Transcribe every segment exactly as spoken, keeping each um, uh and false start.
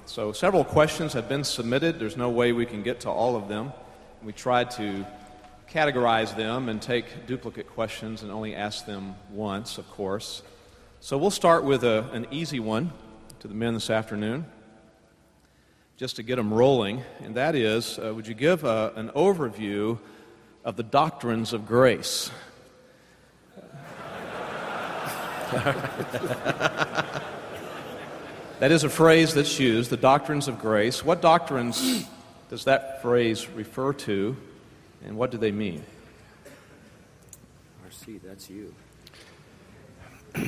So several questions have been submitted. There's no way we can get to all of them. We tried to categorize them and take duplicate questions and only ask them once, of course. So we'll start with a, an easy one to the men this afternoon, just to get them rolling, and that is, uh, would you give a, an overview of the doctrines of grace? That is a phrase that's used, the doctrines of grace. What doctrines does that phrase refer to, and what do they mean? R C, that's you. Uh,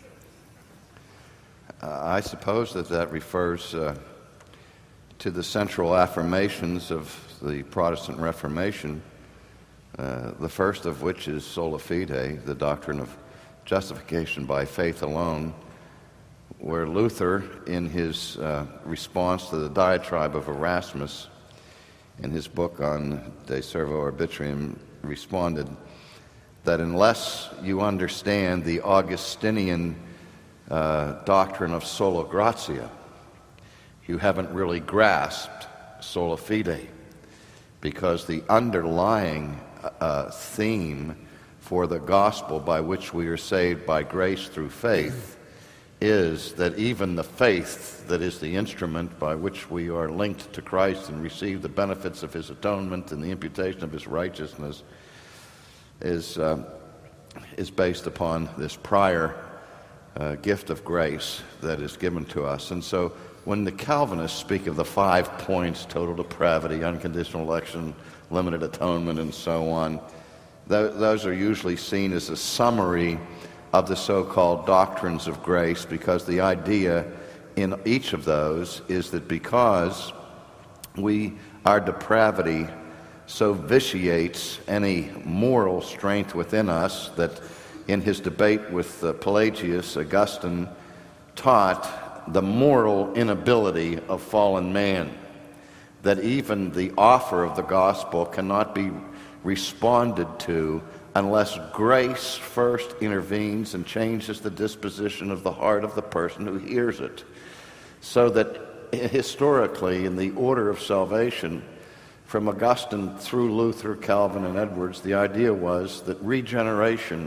I suppose that that refers uh, to the central affirmations of the Protestant Reformation, uh, the first of which is sola fide, the doctrine of justification by faith alone, where Luther, in his uh, response to the diatribe of Erasmus, in his book on De Servo Arbitrium, responded that unless you understand the Augustinian uh, doctrine of sola gratia, you haven't really grasped sola fide, because the underlying uh, theme for the gospel by which we are saved by grace through faith is that even the faith that is the instrument by which we are linked to Christ and receive the benefits of his atonement and the imputation of his righteousness is, uh, is based upon this prior uh, gift of grace that is given to us. And so when the Calvinists speak of the five points, total depravity, unconditional election, limited atonement, and so on, th- those are usually seen as a summary of the so-called doctrines of grace, because the idea in each of those is that because we, our depravity so vitiates any moral strength within us, that in his debate with uh, Pelagius, Augustine taught the moral inability of fallen man, that even the offer of the gospel cannot be responded to unless grace first intervenes and changes the disposition of the heart of the person who hears it. So that historically, in the order of salvation, from Augustine through Luther, Calvin, and Edwards, the idea was that regeneration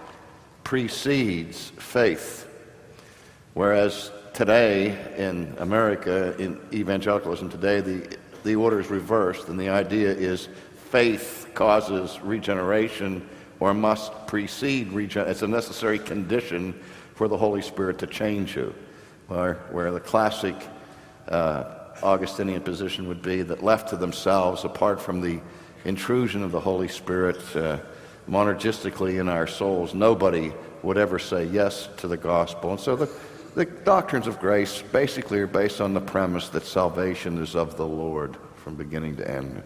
precedes faith. Whereas today, in America, in evangelicalism today, the, the order is reversed, and the idea is faith causes regeneration, or must precede regeneration. It's a necessary condition for the Holy Spirit to change you. Where, where the classic uh, Augustinian position would be that left to themselves, apart from the intrusion of the Holy Spirit uh, monergistically in our souls, nobody would ever say yes to the gospel. And so the, the doctrines of grace basically are based on the premise that salvation is of the Lord from beginning to end.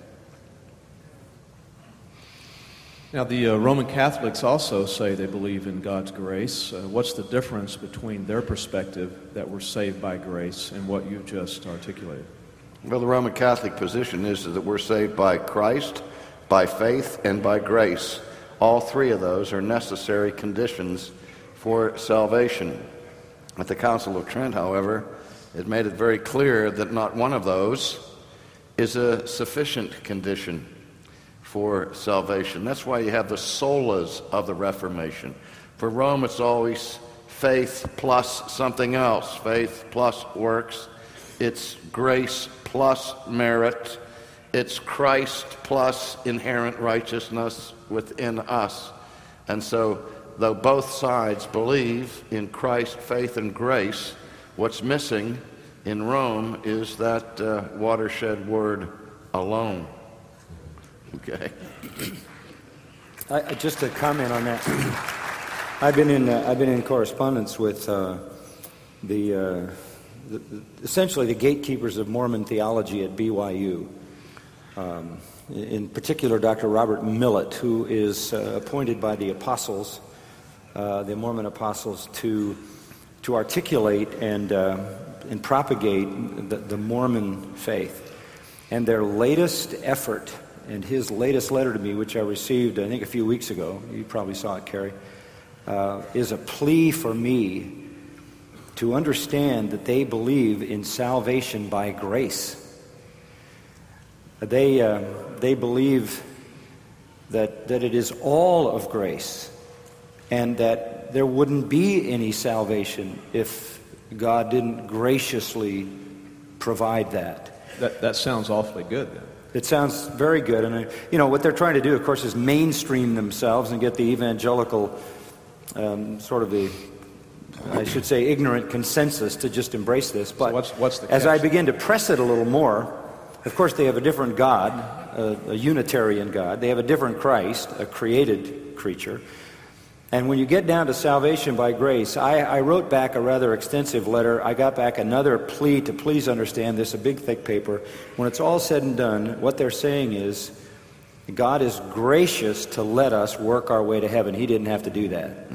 Now, the uh, Roman Catholics also say they believe in God's grace. Uh, what's the difference between their perspective that we're saved by grace and what you've just articulated? Well, the Roman Catholic position is that we're saved by Christ, by faith, and by grace. All three of those are necessary conditions for salvation. At the Council of Trent, however, it made it very clear that not one of those is a sufficient condition for salvation. That's why you have the solas of the Reformation. For Rome, it's always faith plus something else, faith plus works. It's grace plus merit. It's Christ plus inherent righteousness within us. And so, though both sides believe in Christ, faith, and grace, what's missing in Rome is that uh, watershed word alone. Okay. I, I, just to comment on that, I've been in uh, I've been in correspondence with uh, the, uh, the essentially the gatekeepers of Mormon theology at B Y U. Um, in particular, Doctor Robert Millett, who is uh, appointed by the apostles, uh, the Mormon apostles, to to articulate and uh, and propagate the, the Mormon faith, and their latest effort. And his latest letter to me, which I received, I think, a few weeks ago, you probably saw it, Carrie, uh, is a plea for me to understand that they believe in salvation by grace. They, uh, they believe that, that it is all of grace, and that there wouldn't be any salvation if God didn't graciously provide that. That, that sounds awfully good, then. It sounds very good. And, uh, you know, what they're trying to do, of course, is mainstream themselves and get the evangelical, um, sort of the, I should say, ignorant consensus to just embrace this. But so what's, what's the as catch? I begin to press it a little more, of course, they have a different God, a, a Unitarian God. They have a different Christ, a created creature. And when you get down to salvation by grace, I, I wrote back a rather extensive letter. I got back another plea to please understand this, a big, thick paper. When it's all said and done, what they're saying is, God is gracious to let us work our way to heaven. He didn't have to do that.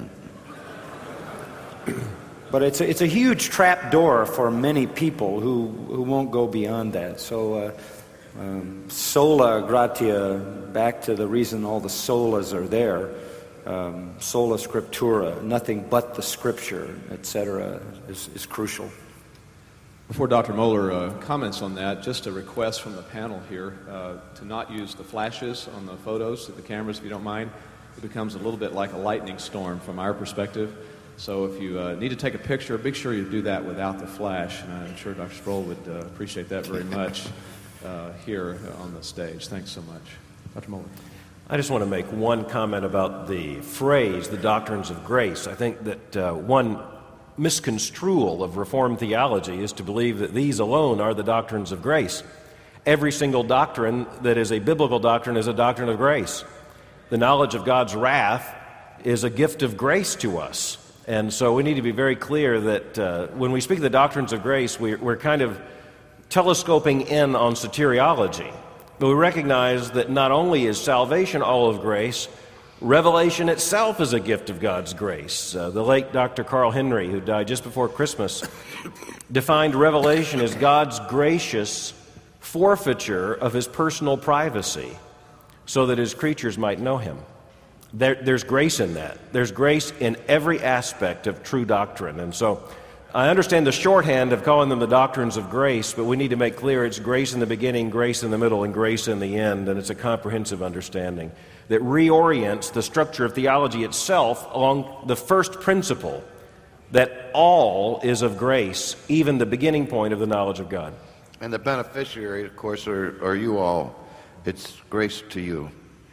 But it's a, it's a huge trap door for many people who, who won't go beyond that. So, uh, um, sola gratia, back to the reason all the solas are there. Um, sola scriptura, nothing but the Scripture, et cetera, is, is crucial. Before Doctor Moeller uh, comments on that, just a request from the panel here uh, to not use the flashes on the photos of the cameras, if you don't mind. It becomes a little bit like a lightning storm from our perspective. So if you uh, need to take a picture, be sure you do that without the flash. And I'm sure Doctor Sproul would uh, appreciate that very much uh, here on the stage. Thanks so much. Doctor Moeller. I just want to make one comment about the phrase, the doctrines of grace. I think that uh, one misconstrual of Reformed theology is to believe that these alone are the doctrines of grace. Every single doctrine that is a biblical doctrine is a doctrine of grace. The knowledge of God's wrath is a gift of grace to us. And so we need to be very clear that uh, when we speak of the doctrines of grace, we're, we're kind of telescoping in on soteriology. But we recognize that not only is salvation all of grace, revelation itself is a gift of God's grace. Uh, the late Doctor Carl Henry, who died just before Christmas, defined revelation as God's gracious forfeiture of his personal privacy so that his creatures might know him. There, there's grace in that. There's grace in every aspect of true doctrine. And so I understand the shorthand of calling them the doctrines of grace, but we need to make clear it's grace in the beginning, grace in the middle, and grace in the end, and it's a comprehensive understanding that reorients the structure of theology itself along the first principle that all is of grace, even the beginning point of the knowledge of God. And the beneficiary, of course, are, are you all. It's grace to you.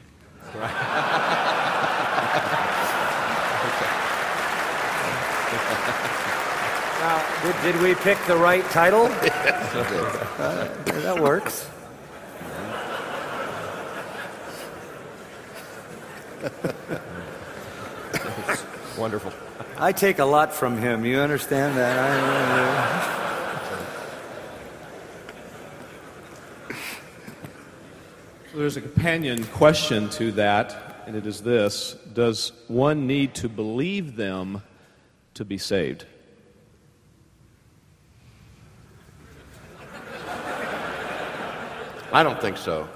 Now, did, did we pick the right title? uh, that works. Wonderful. I take a lot from him. You understand that? I, So there's a companion question to that, and it is this: does one need to believe them to be saved? I don't think so.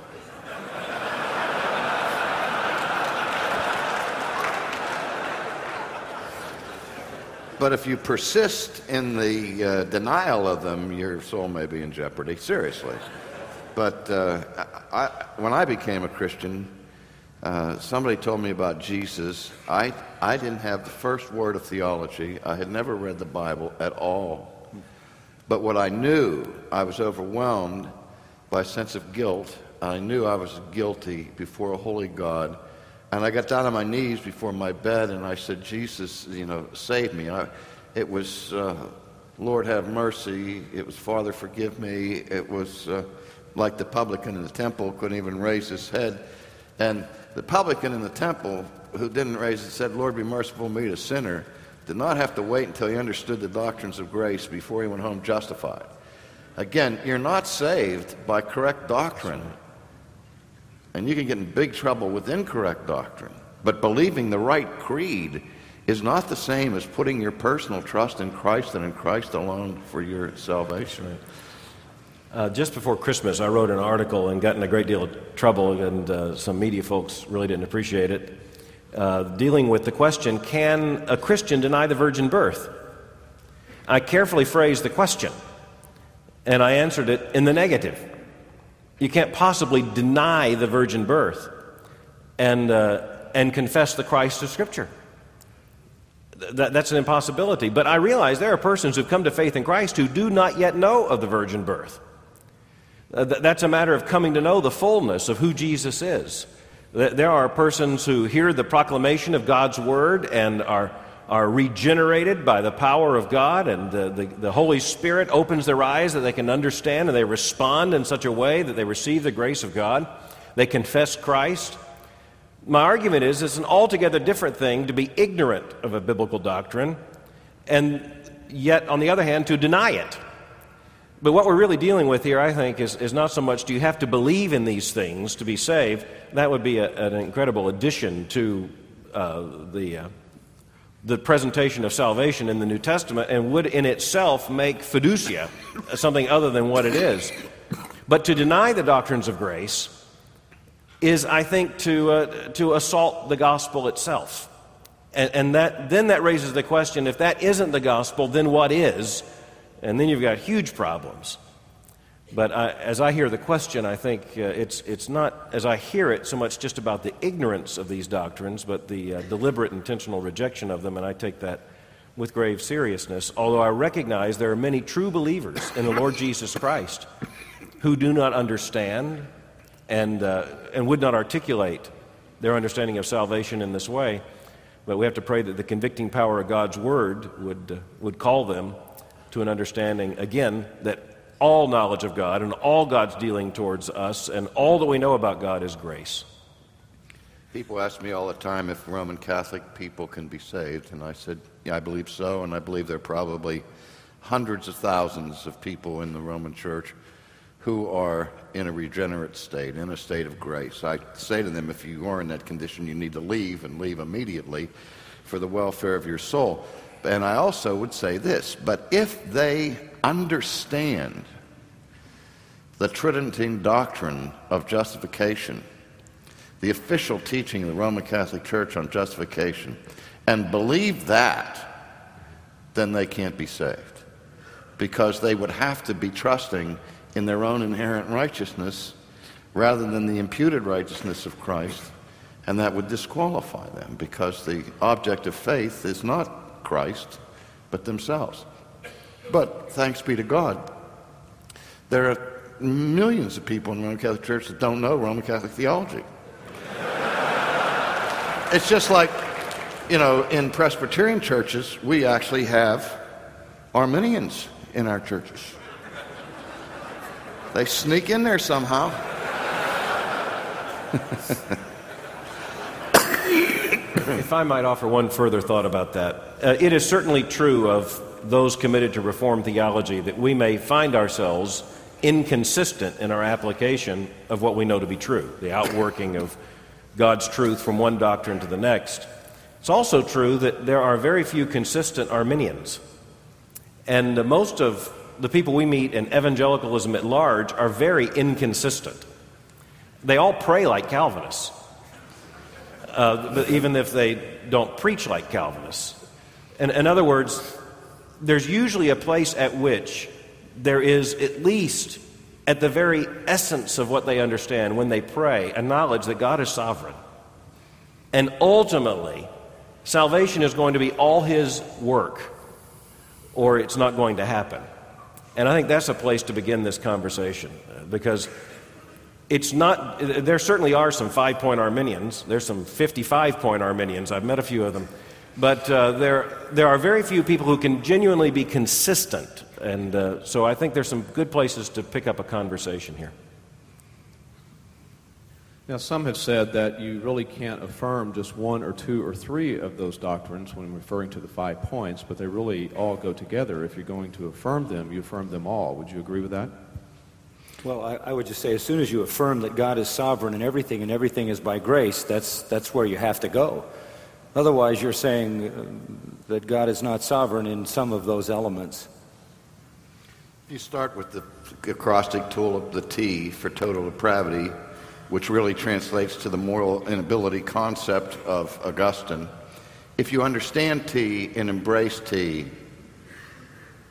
But if you persist in the uh, denial of them, your soul may be in jeopardy, seriously. But uh, I, when I became a Christian, uh, somebody told me about Jesus. I, I didn't have the first word of theology. I had never read the Bible at all. But what I knew, I was overwhelmed by a sense of guilt. I knew I was guilty before a holy God. And I got down on my knees before my bed and I said, Jesus, you know, save me. I, it was, uh, Lord, have mercy. It was, Father, forgive me. It was uh, like the publican in the temple couldn't even raise his head. And the publican in the temple who didn't raise his head, Lord, be merciful to me, a sinner, did not have to wait until he understood the doctrines of grace before he went home justified. Again, you're not saved by correct doctrine. And you can get in big trouble with incorrect doctrine. But believing the right creed is not the same as putting your personal trust in Christ and in Christ alone for your salvation. Right. Uh, just before Christmas, I wrote an article and got in a great deal of trouble, and uh, some media folks really didn't appreciate it, uh, dealing with the question, can a Christian deny the virgin birth? I carefully phrased the question, and I answered it in the negative. You can't possibly deny the virgin birth and, uh, and confess the Christ of Scripture. Th- that's an impossibility. But I realize there are persons who've come to faith in Christ who do not yet know of the virgin birth. Uh, th- that's a matter of coming to know the fullness of who Jesus is. Th- there are persons who hear the proclamation of God's Word and are are regenerated by the power of God, and the, the, the Holy Spirit opens their eyes that they can understand, and they respond in such a way that they receive the grace of God. They confess Christ. My argument is it's an altogether different thing to be ignorant of a biblical doctrine, and yet, on the other hand, to deny it. But what we're really dealing with here, I think, is, is not so much do you have to believe in these things to be saved. That would be a, an incredible addition to uh, the... Uh, the presentation of salvation in the New Testament, and would in itself make fiducia something other than what it is. But to deny the doctrines of grace is, I think, to uh, to assault the gospel itself. And, and that then that raises the question, if that isn't the gospel, then what is? And then you've got huge problems. But I, as I hear the question, I think uh, it's it's not, as I hear it, so much just about the ignorance of these doctrines, but the uh, deliberate, intentional rejection of them, and I take that with grave seriousness, although I recognize there are many true believers in the Lord Jesus Christ who do not understand and, uh, and would not articulate their understanding of salvation in this way, but we have to pray that the convicting power of God's Word would, uh, would call them to an understanding, again, that all knowledge of God and all God's dealing towards us and all that we know about God is grace. People ask me all the time if Roman Catholic people can be saved, and I said, yeah, I believe so, and I believe there are probably hundreds of thousands of people in the Roman Church who are in a regenerate state, in a state of grace. I say to them, if you are in that condition, you need to leave, and leave immediately for the welfare of your soul. And I also would say this, but if they understand the Tridentine doctrine of justification, the official teaching of the Roman Catholic Church on justification, and believe that, then they can't be saved, because they would have to be trusting in their own inherent righteousness rather than the imputed righteousness of Christ, and that would disqualify them, because the object of faith is not Christ, but themselves. But thanks be to God, there are millions of people in the Roman Catholic Church that don't know Roman Catholic theology. It's just like, you know, in Presbyterian churches, we actually have Arminians in our churches. They sneak in there somehow. If I might offer one further thought about that, uh, it is certainly true of those committed to Reformed theology that we may find ourselves inconsistent in our application of what we know to be true, the outworking of God's truth from one doctrine to the next. It's also true that there are very few consistent Arminians. And uh, most of the people we meet in evangelicalism at large are very inconsistent. They all pray like Calvinists, uh, but even if they don't preach like Calvinists. And in other words, there's usually a place at which there is, at least at the very essence of what they understand when they pray, a knowledge that God is sovereign. And ultimately, salvation is going to be all His work, or it's not going to happen. And I think that's a place to begin this conversation, because it's not, there certainly are some five-point Arminians. There's some fifty-five-point Arminians. I've met a few of them. But uh, there, there are very few people who can genuinely be consistent. And uh, so I think there's some good places to pick up a conversation here. Now, some have said that you really can't affirm just one or two or three of those doctrines when referring to the five points, but they really all go together. If you're going to affirm them, you affirm them all. Would you agree with that? Well, I, I would just say, as soon as you affirm that God is sovereign in everything and everything is by grace, that's that's where you have to go. Otherwise, you're saying uh, that God is not sovereign in some of those elements. You start with the acrostic tool of the T for total depravity, which really translates to the moral inability concept of Augustine. If you understand T and embrace T,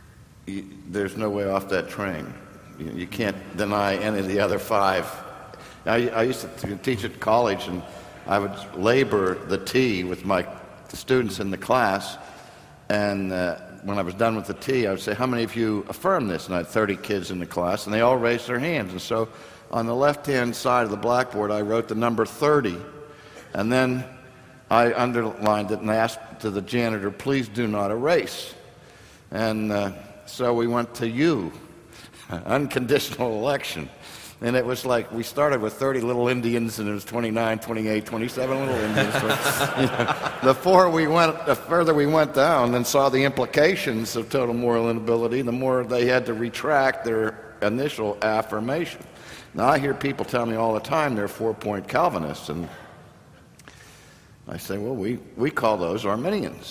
you, there's no way off that train. You, you can't deny any of the other five. I, I used to teach at college, and I would labor the T with my students in the class, and uh, when I was done with the T, I would say, how many of you affirm this? And I had thirty kids in the class, and they all raised their hands. And so on the left-hand side of the blackboard, I wrote the number thirty, and then I underlined it and asked to the janitor, please do not erase. And uh, so we went to U, unconditional election. And it was like we started with thirty little Indians, and it was twenty-nine, twenty-eight, twenty-seven little Indians. You know, the, further we went, the further we went down and saw the implications of total moral inability, the more they had to retract their initial affirmation. Now, I hear people tell me all the time they're four-point Calvinists, and I say, well, we, we call those Arminians.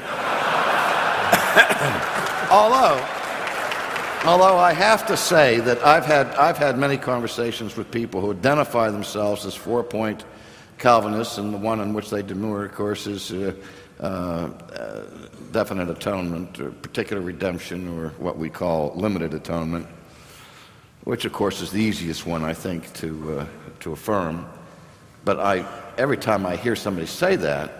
although, although I have to say that I've had, I've had many conversations with people who identify themselves as four-point Calvinists, and the one in which they demur, of course, is uh, uh, definite atonement, or particular redemption, or what we call limited atonement, which, of course, is the easiest one, I think, to, uh, to affirm. But I, every time I hear somebody say that,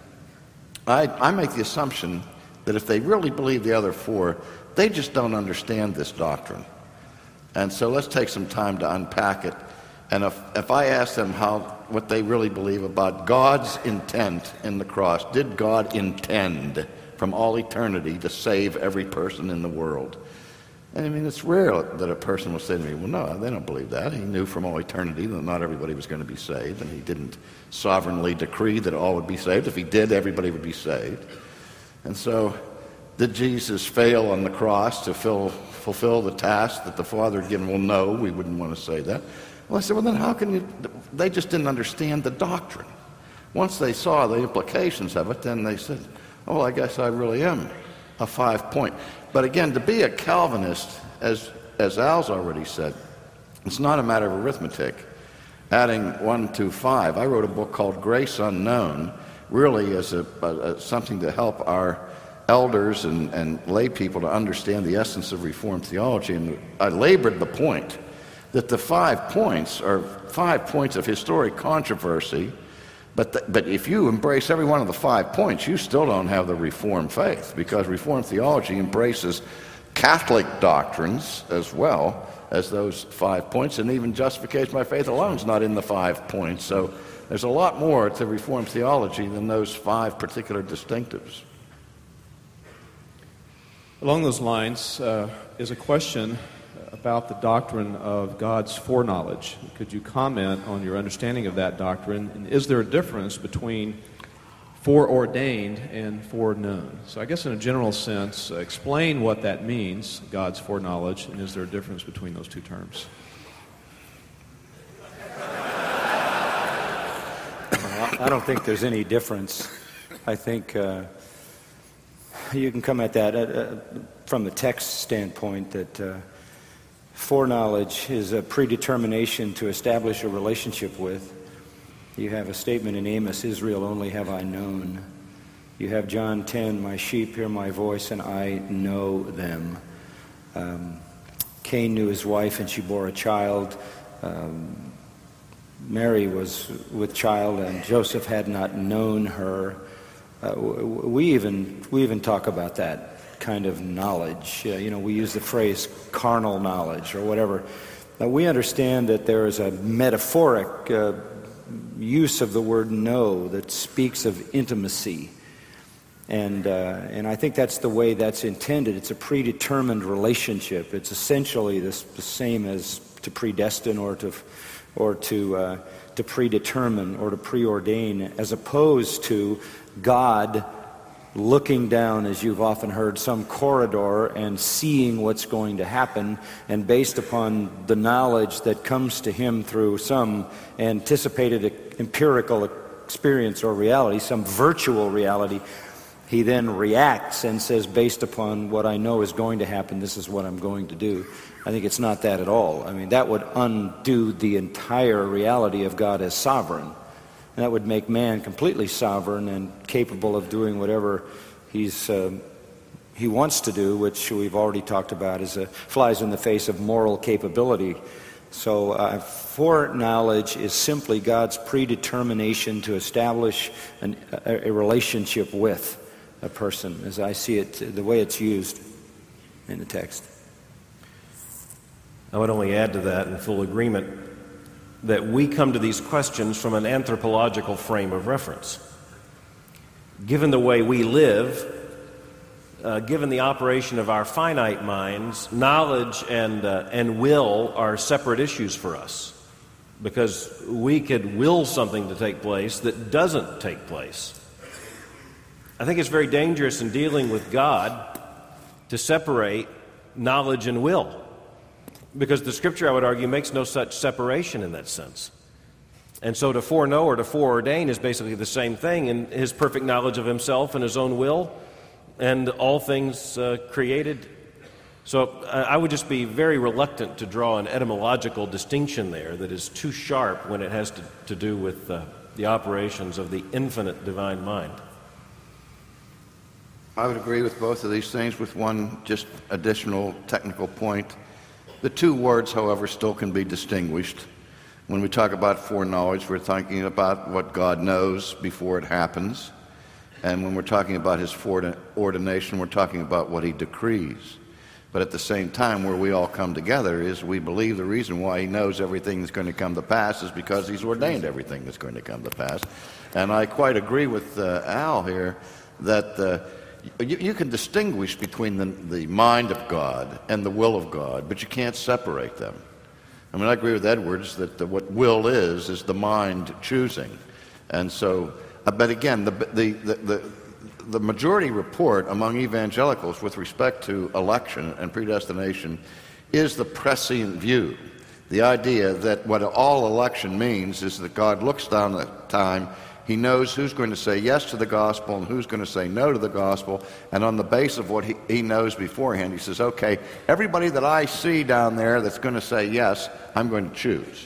I, I make the assumption that if they really believe the other four, they just don't understand this doctrine. And so let's take some time to unpack it. And if, if I ask them how, what they really believe about God's intent in the cross, did God intend from all eternity to save every person in the world? And I mean, it's rare that a person will say to me, well, no, they don't believe that. He knew from all eternity that not everybody was going to be saved, and he didn't sovereignly decree that all would be saved. If he did, everybody would be saved. And so, did Jesus fail on the cross to fill, fulfill the task that the Father had given? Well, no, we wouldn't want to say that. Well, I said, well, then how can you? They just didn't understand the doctrine. Once they saw the implications of it, then they said, oh, well, I guess I really am a five-point. But again, to be a Calvinist, as, as Al's already said, it's not a matter of arithmetic. Adding one to five. I wrote a book called Grace Unknown, really as a, a, a something to help our elders and, and lay people to understand the essence of Reformed theology. And I labored the point that the five points are five points of historic controversy, but, the, but if you embrace every one of the five points, you still don't have the Reformed faith, because Reformed theology embraces Catholic doctrines as well as those five points, and even justification by faith alone is not in the five points. So there's a lot more to Reformed theology than those five particular distinctives. Along those lines uh, is a question about the doctrine of God's foreknowledge. Could you comment on your understanding of that doctrine? And is there a difference between foreordained and foreknown? So I guess in a general sense, uh, explain what that means, God's foreknowledge, and is there a difference between those two terms? I don't think there's any difference. I think uh, you can come at that uh, from the text standpoint that uh, foreknowledge is a predetermination to establish a relationship with. You have a statement in Amos, Israel only have I known. You have John ten, my sheep hear my voice and I know them. Um, Cain knew his wife and she bore a child. Um, Mary was with child and Joseph had not known her. Uh, we even we even talk about that kind of knowledge. Uh, you know, we use the phrase carnal knowledge or whatever. Now, we understand that there is a metaphoric uh, use of the word know that speaks of intimacy. And uh, and I think that's the way that's intended. It's a predetermined relationship. It's essentially this, the same as to predestine or to or to uh, to predetermine or to preordain, as opposed to God looking down, as you've often heard, some corridor and seeing what's going to happen, and based upon the knowledge that comes to him through some anticipated empirical experience or reality, some virtual reality, he then reacts and says, based upon what I know is going to happen, this is what I'm going to do. I think it's not that at all. I mean, that would undo the entire reality of God as sovereign. And that would make man completely sovereign and capable of doing whatever he's uh, he wants to do, which we've already talked about, is a, flies in the face of moral capability. So uh, foreknowledge is simply God's predetermination to establish an, a, a relationship with a person, as I see it, the way it's used in the text. I would only add to that, in full agreement, that we come to these questions from an anthropological frame of reference. Given the way we live, uh, given the operation of our finite minds, knowledge and, uh, and will are separate issues for us, because we could will something to take place that doesn't take place. I think it's very dangerous in dealing with God to separate knowledge and will, because the Scripture, I would argue, makes no such separation in that sense. And so to foreknow or to foreordain is basically the same thing in his perfect knowledge of himself and his own will and all things uh, created. So uh, I would just be very reluctant to draw an etymological distinction there that is too sharp when it has to, to do with uh, the operations of the infinite divine mind. I would agree with both of these things with one just additional technical point. The two words, however, still can be distinguished. When we talk about foreknowledge, we're talking about what God knows before it happens. And when we're talking about his foreordination, we're talking about what he decrees. But at the same time, where we all come together is we believe the reason why he knows everything that's going to come to pass is because he's ordained everything that's going to come to pass. And I quite agree with uh, Al here that uh, you, you can distinguish between the, the mind of God and the will of God, but you can't separate them. I mean, I agree with Edwards that the, what will is, is the mind choosing. And so, uh, but again, the, the, the, the, the majority report among evangelicals with respect to election and predestination is the prescient view. The idea that what all election means is that God looks down the time, he knows who's going to say yes to the gospel and who's going to say no to the gospel, and on the basis of what he, he knows beforehand, he says, okay, everybody that I see down there that's going to say yes, I'm going to choose.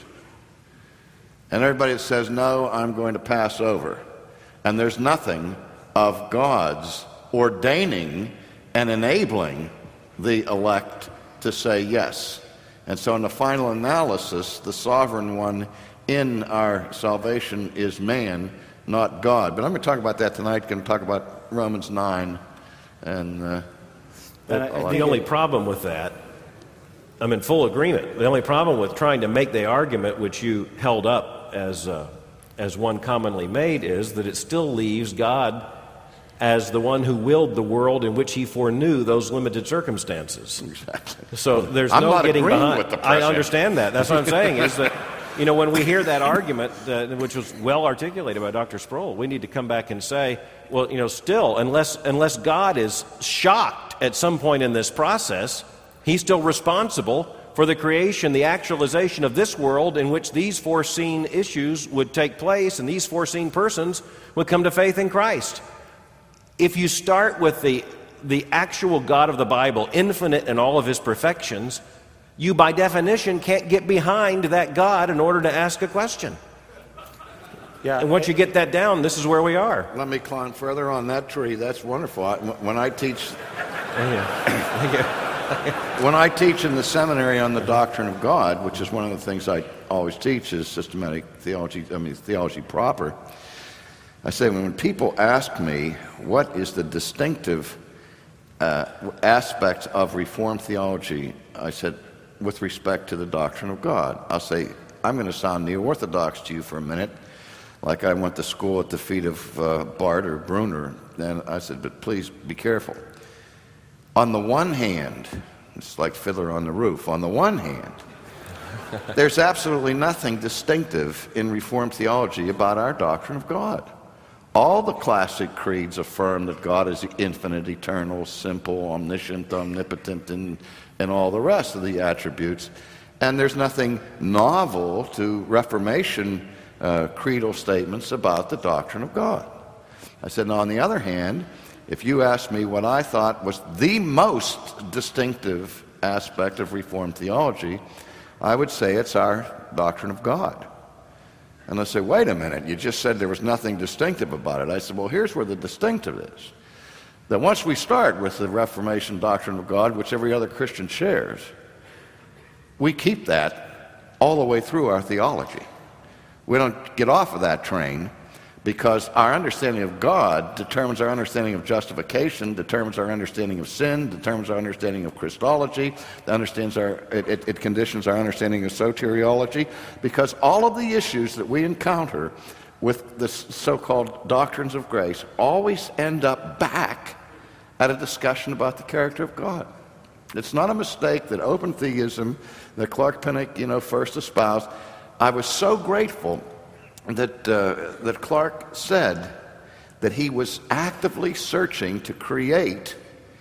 And everybody that says no, I'm going to pass over. And there's nothing of God's ordaining and enabling the elect to say yes. And so in the final analysis, the sovereign one in our salvation is man, not God. But I'm going to talk about that tonight. I'm going to talk about Romans nine. And, uh, and I, the only problem with that, I'm in full agreement. The only problem with trying to make the argument which you held up as, uh, as one commonly made is that it still leaves God as the one who willed the world in which he foreknew those limited circumstances. Exactly. So there's I'm no not getting agreeing behind. with the I understand that. That's what I'm saying is that, you know, when we hear that argument, uh, which was well articulated by Doctor Sproul, we need to come back and say, well, you know, still, unless unless God is shocked at some point in this process, he's still responsible for the creation, the actualization of this world in which these foreseen issues would take place and these foreseen persons would come to faith in Christ. If you start with the the actual God of the Bible, infinite in all of his perfections, you by definition can't get behind that God in order to ask a question. Yeah, and once you get that down, this is where we are. Let me climb further on that tree. That's wonderful. I, when I teach, when I teach in the seminary on the doctrine of God, which is one of the things I always teach is systematic theology. I mean theology proper. I say when people ask me what is the distinctive uh, aspect of Reformed theology, I said, with respect to the doctrine of God. I'll say, I'm going to sound neo-orthodox to you for a minute, like I went to school at the feet of uh, Barth or Brunner. And I said, but please be careful. On the one hand, it's like Fiddler on the Roof. On the one hand, there's absolutely nothing distinctive in Reformed theology about our doctrine of God. All the classic creeds affirm that God is infinite, eternal, simple, omniscient, omnipotent, and, and all the rest of the attributes. And there's nothing novel to Reformation uh, creedal statements about the doctrine of God. I said, now, on the other hand, if you asked me what I thought was the most distinctive aspect of Reformed theology, I would say it's our doctrine of God. And I say, wait a minute, you just said there was nothing distinctive about it. I said, well, here's where the distinctive is. that once we start with the Reformation doctrine of God, which every other Christian shares, we keep that all the way through our theology. We don't get off of that train, because our understanding of God determines our understanding of justification, determines our understanding of sin, determines our understanding of Christology, it, understands our, it, it, it conditions our understanding of soteriology, because all of the issues that we encounter with the so-called doctrines of grace always end up back at a discussion about the character of God. It's not a mistake that open theism, that Clark Pinnock, you know, first espoused. I was so grateful that uh, that Clark said that he was actively searching to create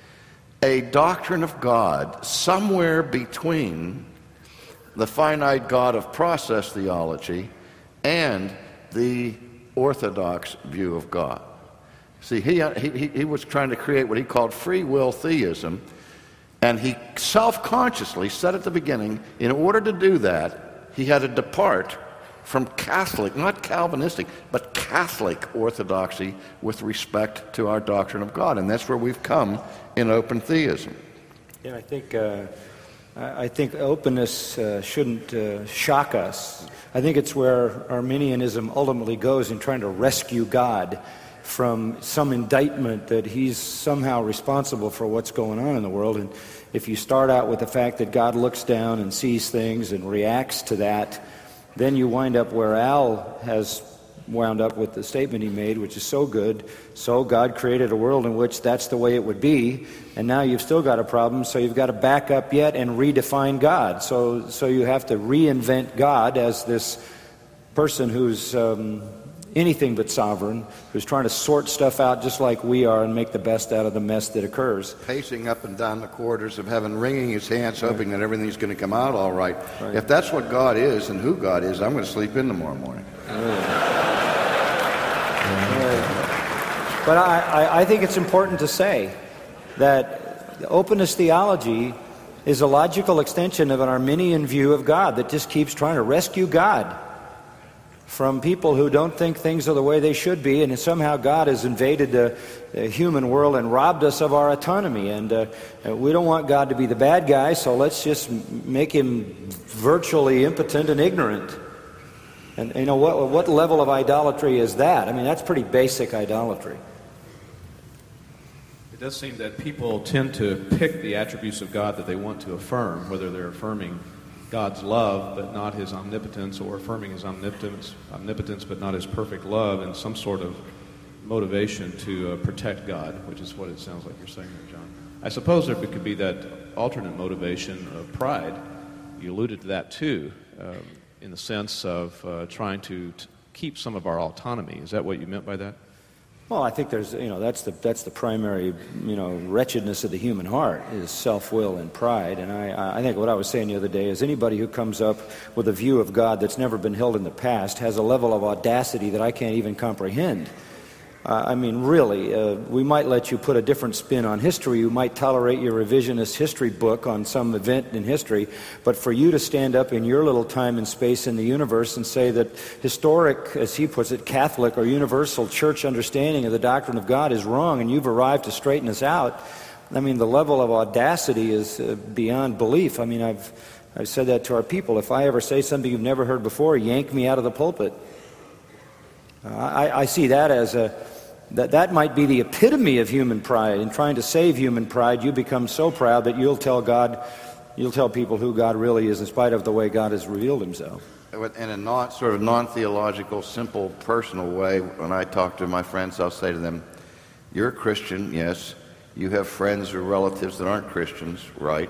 a doctrine of God somewhere between the finite God of process theology and the orthodox view of God. See, he, he, he was trying to create what he called free will theism, and he self-consciously said at the beginning, in order to do that, he had to depart from Catholic, not Calvinistic, but Catholic orthodoxy with respect to our doctrine of God. And that's where we've come in open theism. Yeah, I think, uh, I think openness uh, shouldn't uh, shock us. I think it's where Arminianism ultimately goes in trying to rescue God from some indictment that he's somehow responsible for what's going on in the world. And if you start out with the fact that God looks down and sees things and reacts to that, then you wind up where Al has wound up with the statement he made, which is so good. So God created a world in which that's the way it would be, and now you've still got a problem, so you've got to back up yet and redefine God. So so you have to reinvent God as this person who's um, anything but sovereign, who's trying to sort stuff out just like we are and make the best out of the mess that occurs. Pacing up and down the corridors of heaven, wringing his hands, right, hoping that everything's going to come out all right. Right. If that's what God is and who God is, I'm going to sleep in tomorrow morning. Right. But I, I, I think it's important to say that the openness theology is a logical extension of an Arminian view of God that just keeps trying to rescue God from people who don't think things are the way they should be, and somehow God has invaded the, the human world and robbed us of our autonomy. And uh, we don't want God to be the bad guy, so let's just make him virtually impotent and ignorant. And you know, what, what level of idolatry is that? I mean, that's pretty basic idolatry. It does seem that people tend to pick the attributes of God that they want to affirm, whether they're affirming God's love but not his omnipotence, or affirming his omnipotence, omnipotence but not his perfect love, and some sort of motivation to uh, protect God, which is what it sounds like you're saying there, John. I suppose there could be that alternate motivation of pride. You alluded to that too, um, in the sense of uh, trying to t- keep some of our autonomy. Is that what you meant by that? Well, I think there's, you know, that's the that's the primary, you know, wretchedness of the human heart is self-will and pride. And I, I think what I was saying the other day is anybody who comes up with a view of God that's never been held in the past has a level of audacity that I can't even comprehend. Uh, I mean, really, uh, we might let you put a different spin on history. You might tolerate your revisionist history book on some event in history, but for you to stand up in your little time and space in the universe and say that historic, as he puts it, Catholic or universal church understanding of the doctrine of God is wrong, and you've arrived to straighten us out, I mean, the level of audacity is uh, beyond belief. I mean, I've I've said that to our people. If I ever say something you've never heard before, yank me out of the pulpit. Uh, I, I see that as a That that might be the epitome of human pride. In trying to save human pride, you become so proud that you'll tell God, you'll tell people who God really is in spite of the way God has revealed himself. In a non, sort of non-theological, simple, personal way, when I talk to my friends, I'll say to them, you're a Christian, yes. You have friends or relatives that aren't Christians, right?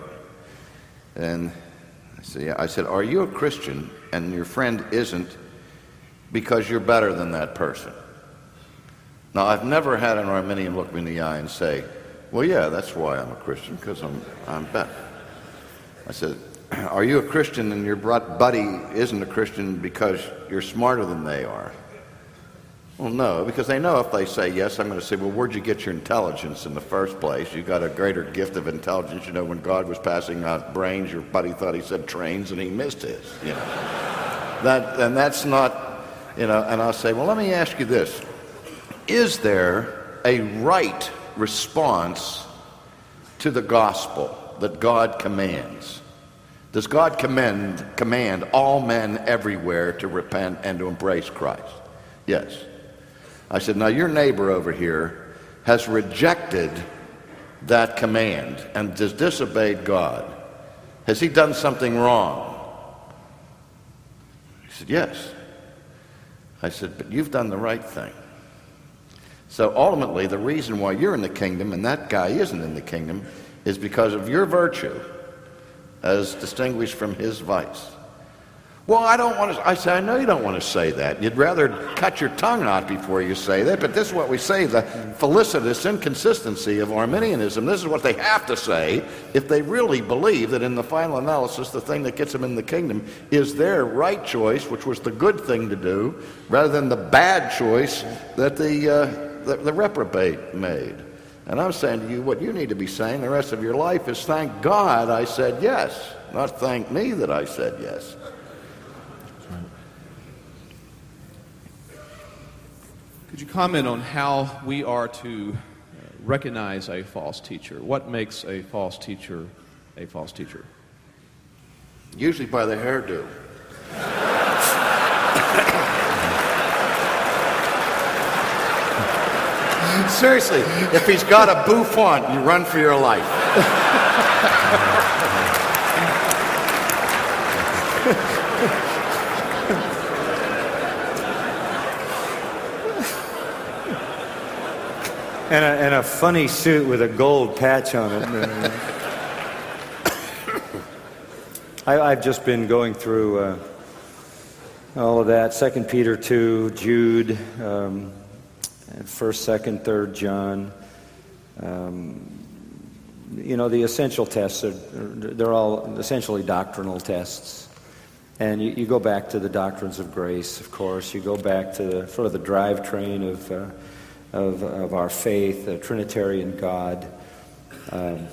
And I say, I said, are you a Christian and your friend isn't because you're better than that person? Now, I've never had an Arminian look me in the eye and say, well, yeah, that's why I'm a Christian, because I'm, I'm better. I said, are you a Christian and your buddy isn't a Christian because you're smarter than they are? Well, no, because they know if they say yes, I'm going to say, well, where'd you get your intelligence in the first place? You got a greater gift of intelligence. You know, when God was passing out brains, your buddy thought he said trains and he missed his. You know, that, and that's not, you know, and I'll say, well, let me ask you this. Is there a right response to the gospel that God commands? Does God command, command all men everywhere to repent and to embrace Christ? Yes. I said, now your neighbor over here has rejected that command and has disobeyed God. Has he done something wrong? He said, yes. I said, but you've done the right thing. So ultimately, the reason why you're in the kingdom and that guy isn't in the kingdom is because of your virtue as distinguished from his vice. Well, I don't want to, I say, I know you don't want to say that. You'd rather cut your tongue out before you say that, but this is what we say, the felicitous inconsistency of Arminianism. This is what they have to say if they really believe that in the final analysis, the thing that gets them in the kingdom is their right choice, which was the good thing to do, rather than the bad choice that the, uh, the, the reprobate made. And I'm saying to you, what you need to be saying the rest of your life is, thank God I said yes, not thank me that I said yes. Could you comment on how we are to recognize a false teacher? What makes a false teacher a false teacher? Usually by the hairdo. Seriously, if he's got a bouffant, you run for your life. And a, and a funny suit with a gold patch on it. I, I've just been going through uh, all of that. Second Peter two, Jude, um, First, Second, Third John. Um, you know, the essential tests are they're all essentially doctrinal tests. And you, you go back to the doctrines of grace, of course. You go back to the, sort of the drivetrain of. Uh, Of, of our faith, a Trinitarian God, um,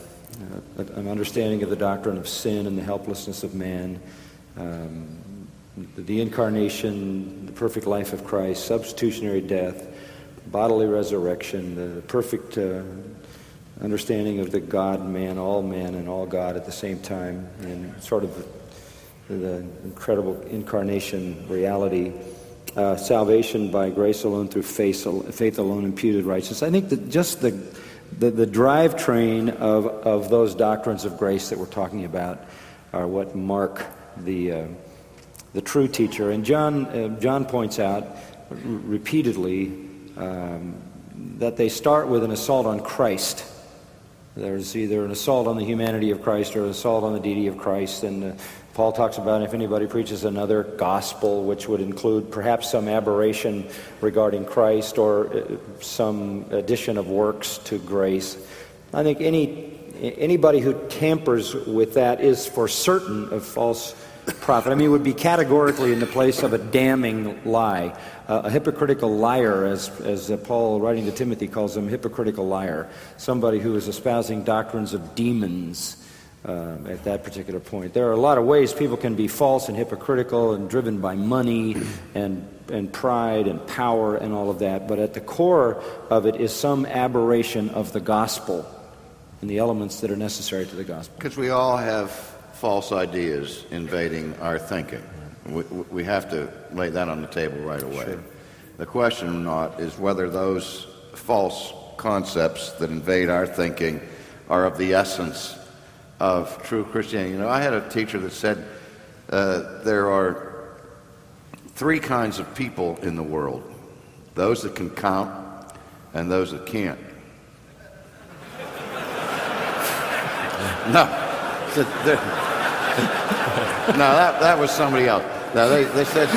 an understanding of the doctrine of sin and the helplessness of man, um, the incarnation, the perfect life of Christ, substitutionary death, bodily resurrection, the perfect uh, understanding of the God, man, all man, and all God at the same time, and sort of the, the incredible incarnation reality. Uh, salvation by grace alone through faith, faith alone, imputed righteousness. I think that just the the, the drivetrain of, of those doctrines of grace that we're talking about are what mark the uh, the true teacher. And John uh, John points out r- repeatedly um, that they start with an assault on Christ. There's either an assault on the humanity of Christ or an assault on the deity of Christ, and uh, Paul talks about if anybody preaches another gospel, which would include perhaps some aberration regarding Christ or uh, some addition of works to grace. I think any anybody who tampers with that is for certain a false prophet. I mean, it would be categorically in the place of a damning lie, uh, a hypocritical liar, as as uh, Paul, writing to Timothy, calls him, hypocritical liar, somebody who is espousing doctrines of demons. Um, at that particular point. There are a lot of ways people can be false and hypocritical and driven by money and and pride and power and all of that, but at the core of it is some aberration of the gospel and the elements that are necessary to the gospel. Because we all have false ideas invading our thinking. We, we have to lay that on the table right away. Sure. The question not is whether those false concepts that invade our thinking are of the essence of true Christianity. You know, I had a teacher that said uh, there are three kinds of people in the world: those that can count and those that can't. no, no, that that was somebody else. No, they they said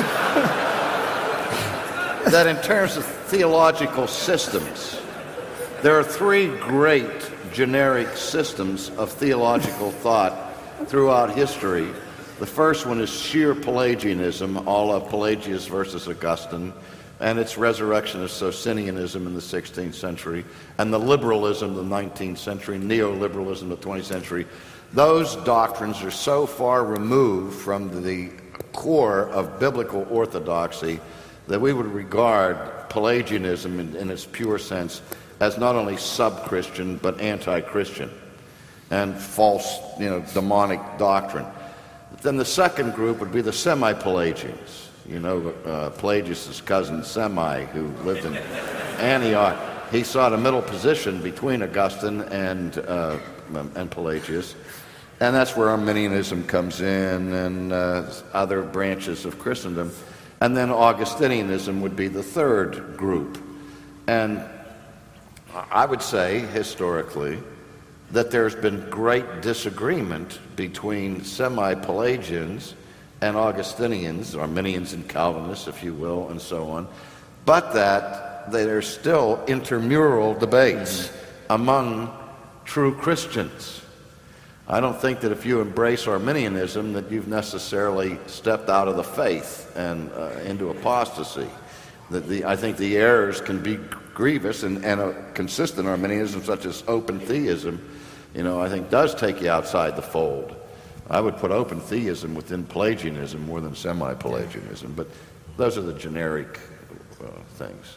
that in terms of theological systems, there are three great generic systems of theological thought throughout history. The first one is sheer Pelagianism, all of Pelagius versus Augustine, and its resurrection of Socinianism in the sixteenth century, and the liberalism of the nineteenth century, neoliberalism of the twentieth century. Those doctrines are so far removed from the core of biblical orthodoxy that we would regard Pelagianism in, in its pure sense as not only sub-Christian but anti-Christian and false, you know, demonic doctrine. Then the second group would be the semi-Pelagians. You know, uh, Pelagius' cousin Semi, who lived in Antioch. He sought a middle position between Augustine and uh, and Pelagius, and that's where Arminianism comes in, and uh, other branches of Christendom. And then Augustinianism would be the third group. And I would say, historically, that there's been great disagreement between semi-Pelagians and Augustinians, Arminians and Calvinists, if you will, and so on, but that there's still intramural debates among true Christians. I don't think that if you embrace Arminianism that you've necessarily stepped out of the faith and uh, into apostasy. That the, I think the errors can be grievous, and, and a consistent Arminianism such as open theism, you know, I think does take you outside the fold. I would put open theism within Pelagianism more than semi-Pelagianism, but those are the generic uh, things.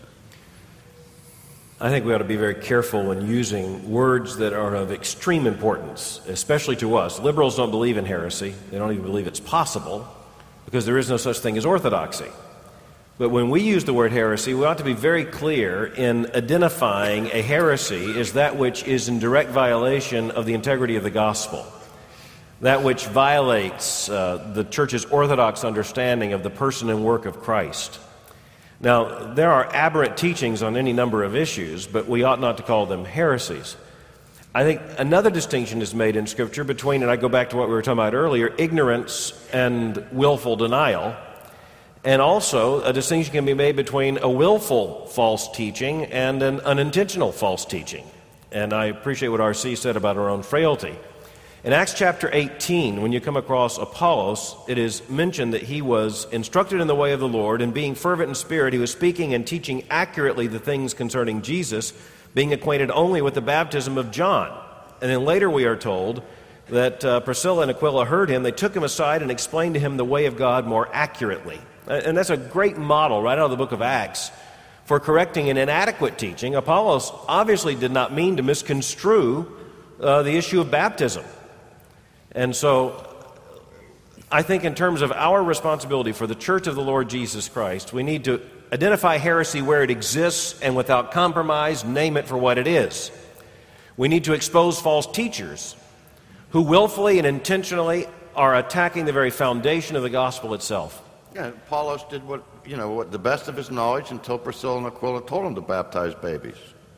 I think we ought to be very careful when using words that are of extreme importance, especially to us. Liberals don't believe in heresy. They don't even believe it's possible because there is no such thing as orthodoxy. But when we use the word heresy, we ought to be very clear in identifying a heresy as that which is in direct violation of the integrity of the gospel, that which violates uh, the church's orthodox understanding of the person and work of Christ. Now, there are aberrant teachings on any number of issues, but we ought not to call them heresies. I think another distinction is made in Scripture between, and I go back to what we were talking about earlier, ignorance and willful denial. And also, a distinction can be made between a willful false teaching and an unintentional false teaching. And I appreciate what R C said about our own frailty. In Acts chapter eighteen, when you come across Apollos, it is mentioned that he was instructed in the way of the Lord, and being fervent in spirit, he was speaking and teaching accurately the things concerning Jesus, being acquainted only with the baptism of John. And then later we are told that uh, Priscilla and Aquila heard him. They took him aside and explained to him the way of God more accurately. And that's a great model right out of the book of Acts for correcting an inadequate teaching. Apollos obviously did not mean to misconstrue uh, the issue of baptism. And so I think in terms of our responsibility for the Church of the Lord Jesus Christ, we need to identify heresy where it exists and without compromise, name it for what it is. We need to expose false teachers who willfully and intentionally are attacking the very foundation of the gospel itself. Yeah, Apollos did what, you know, what the best of his knowledge until Priscilla and Aquila told him to baptize babies.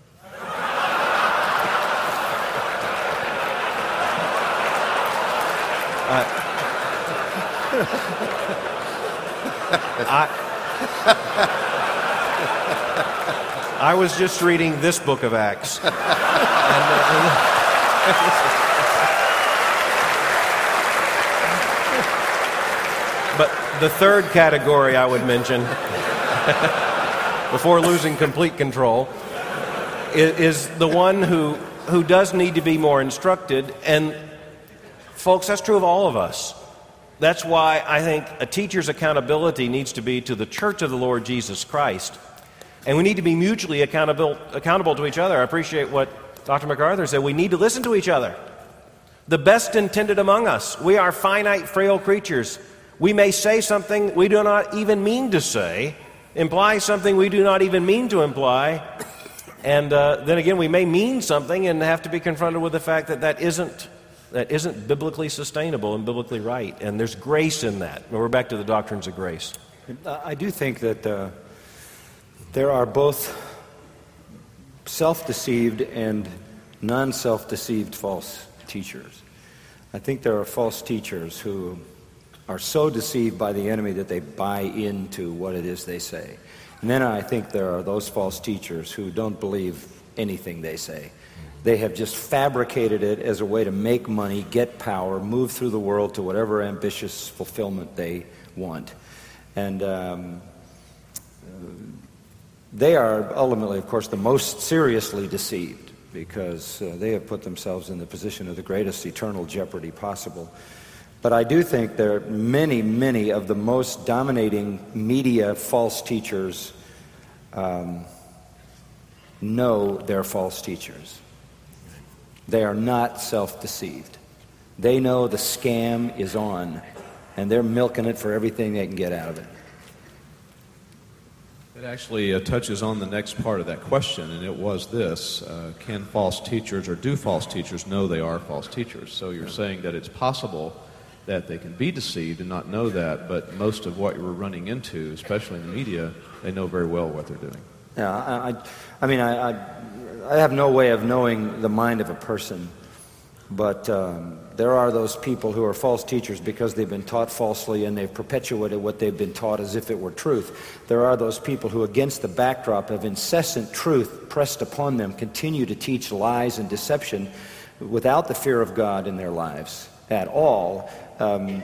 Uh, I, I was just reading this book of Acts. and, uh, But the third category I would mention, before losing complete control, is, is the one who, who does need to be more instructed. And folks, that's true of all of us. That's why I think a teacher's accountability needs to be to the Church of the Lord Jesus Christ. And we need to be mutually accountable, accountable to each other. I appreciate what Doctor MacArthur said. We need to listen to each other. The best intended among us. We are finite, frail creatures. We may say something we do not even mean to say, imply something we do not even mean to imply, and uh, then again we may mean something and have to be confronted with the fact that that isn't, that isn't biblically sustainable and biblically right, and there's grace in that. And we're back to the doctrines of grace. I do think that uh, there are both self-deceived and non-self-deceived false teachers. I think there are false teachers who are so deceived by the enemy that they buy into what it is they say. And then I think there are those false teachers who don't believe anything they say. They have just fabricated it as a way to make money, get power, move through the world to whatever ambitious fulfillment they want. And um, they are ultimately, of course, the most seriously deceived because uh, they have put themselves in the position of the greatest eternal jeopardy possible. But I do think there are many, many of the most dominating media false teachers um, know they're false teachers. They are not self-deceived. They know the scam is on, and they're milking it for everything they can get out of it. It actually uh, touches on the next part of that question, and it was this. Uh, can false teachers or do false teachers know they are false teachers? So you're saying that it's possible that they can be deceived and not know that, but most of what you're running into, especially in the media, they know very well what they're doing. Yeah, I, I, I mean, I, I, I have no way of knowing the mind of a person, but um, there are those people who are false teachers because they've been taught falsely and they've perpetuated what they've been taught as if it were truth. There are those people who, against the backdrop of incessant truth pressed upon them, continue to teach lies and deception without the fear of God in their lives at all, um,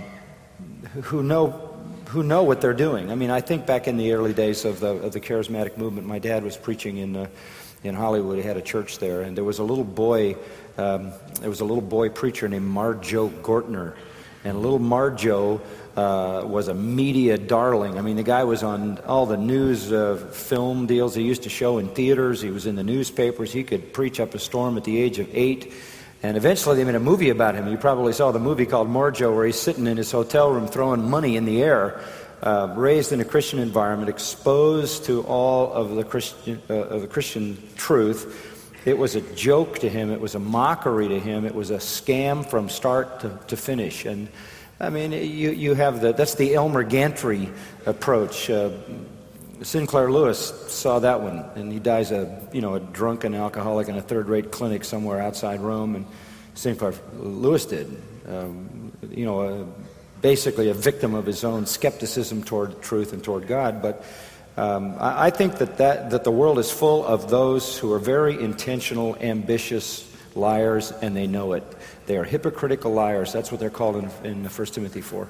who know who know what they're doing. I mean, I think back in the early days of the, of the charismatic movement, my dad was preaching in uh, in Hollywood. He had a church there, and there was a little boy, um, there was a little boy preacher named Marjo Gortner, and little Marjo uh, was a media darling. I mean, the guy was on all the news uh, film deals he used to show in theaters. He was in the newspapers. He could preach up a storm at the age of eight. And eventually they made a movie about him. You probably saw the movie called Marjo, where he's sitting in his hotel room throwing money in the air, uh, raised in a Christian environment, exposed to all of the Christian, uh, of the Christian truth. It was a joke to him. It was a mockery to him. It was a scam from start to, to finish. And I mean, you, you have the, that's the Elmer Gantry approach. Uh, Sinclair Lewis saw that one, and he dies a you know a drunken alcoholic in a third-rate clinic somewhere outside Rome. And Sinclair Lewis did, um, you know, a, basically a victim of his own skepticism toward truth and toward God. But um, I, I think that, that that the world is full of those who are very intentional, ambitious liars, and they know it. They are hypocritical liars. That's what they're called in, in First Timothy four.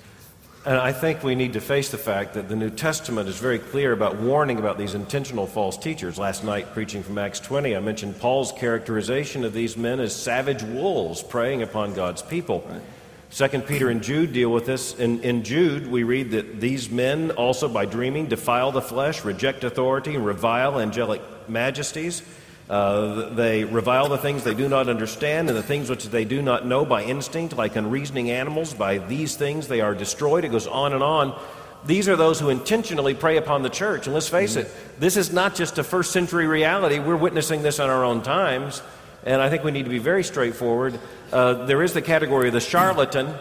And I think we need to face the fact that the New Testament is very clear about warning about these intentional false teachers. Last night, preaching from Acts twenty, I mentioned Paul's characterization of these men as savage wolves preying upon God's people. Right. Second Peter and Jude deal with this. In, in Jude, we read that these men also, by dreaming, defile the flesh, reject authority, and revile angelic majesties. Uh, they revile the things they do not understand, and the things which they do not know by instinct, like unreasoning animals. By these things they are destroyed. It goes on and on. These are those who intentionally prey upon the church. And let's face it, this is not just a first century reality. We're witnessing this in our own times. And I think we need to be very straightforward. Uh, there is the category of the charlatan.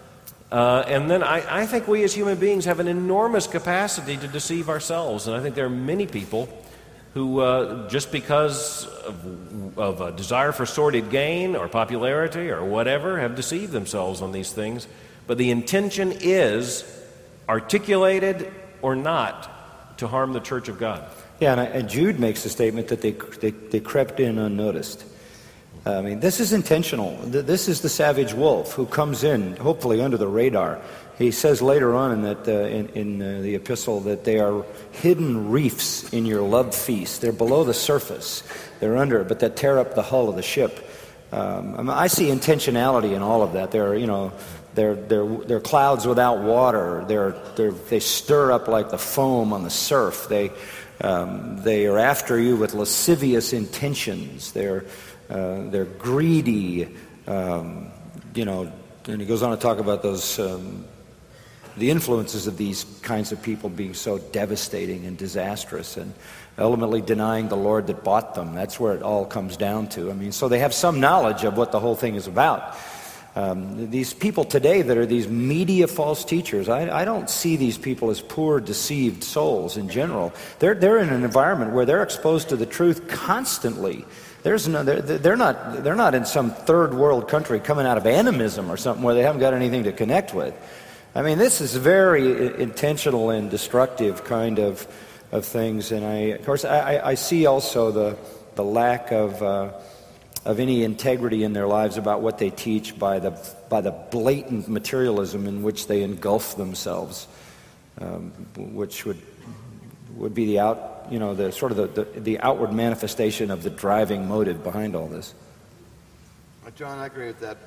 Uh, and then I, I think we as human beings have an enormous capacity to deceive ourselves. And I think there are many people who, uh, just because of, of a desire for sordid gain or popularity or whatever, have deceived themselves on these things. But the intention is, articulated or not, to harm the church of God. Yeah, and, I, and Jude makes the statement that they, they, they crept in unnoticed. I mean, this is intentional. This is the savage wolf who comes in, hopefully under the radar. He says later on in that uh, in, in uh, the epistle that they are hidden reefs in your love feast. They're below the surface. They're under, but that tear up the hull of the ship. Um, I, mean, I see intentionality in all of that. They're, you know, they're they're they're clouds without water. They're they're they stir up like the foam on the surf. They um, they are after you with lascivious intentions. They're uh, they're greedy. Um, you know, and he goes on to talk about those. Um, The influences of these kinds of people being so devastating and disastrous, and ultimately denying the Lord that bought them. That's where it all comes down to. I mean, so they have some knowledge of what the whole thing is about. Um, these people today that are these media false teachers, I, I don't see these people as poor, deceived souls in general. They're they're in an environment where they're exposed to the truth constantly. There's no, they're, they're not they're not in some third world country coming out of animism or something where they haven't got anything to connect with. I mean, this is very intentional and destructive kind of of things, and I, of course, I, I see also the the lack of uh, of any integrity in their lives about what they teach by the by the blatant materialism in which they engulf themselves, um, which would would be the out you know the sort of the, the the outward manifestation of the driving motive behind all this. John, I agree with that.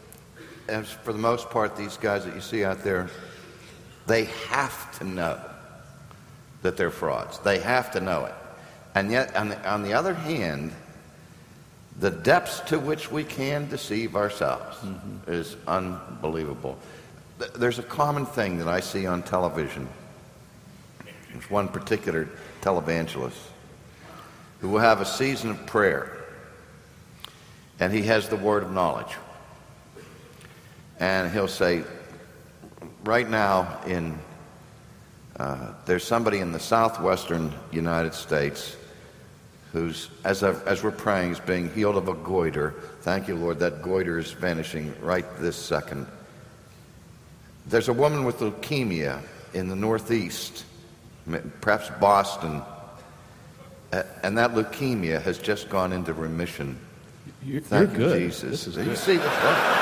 And for the most part, these guys that you see out there, they have to know that they're frauds. They have to know it. And yet, on the, on the other hand, the depths to which we can deceive ourselves mm-hmm. is unbelievable. There's a common thing that I see on television. There's one particular televangelist who will have a season of prayer, and he has the word of knowledge. And he'll say, right now, in uh, there's somebody in the southwestern United States who's, as, I've, as we're praying, is being healed of a goiter. Thank you, Lord, that goiter is vanishing right this second. There's a woman with leukemia in the Northeast, perhaps Boston, and that leukemia has just gone into remission. You're, Thank you're you, good. Jesus. This is you good. see this?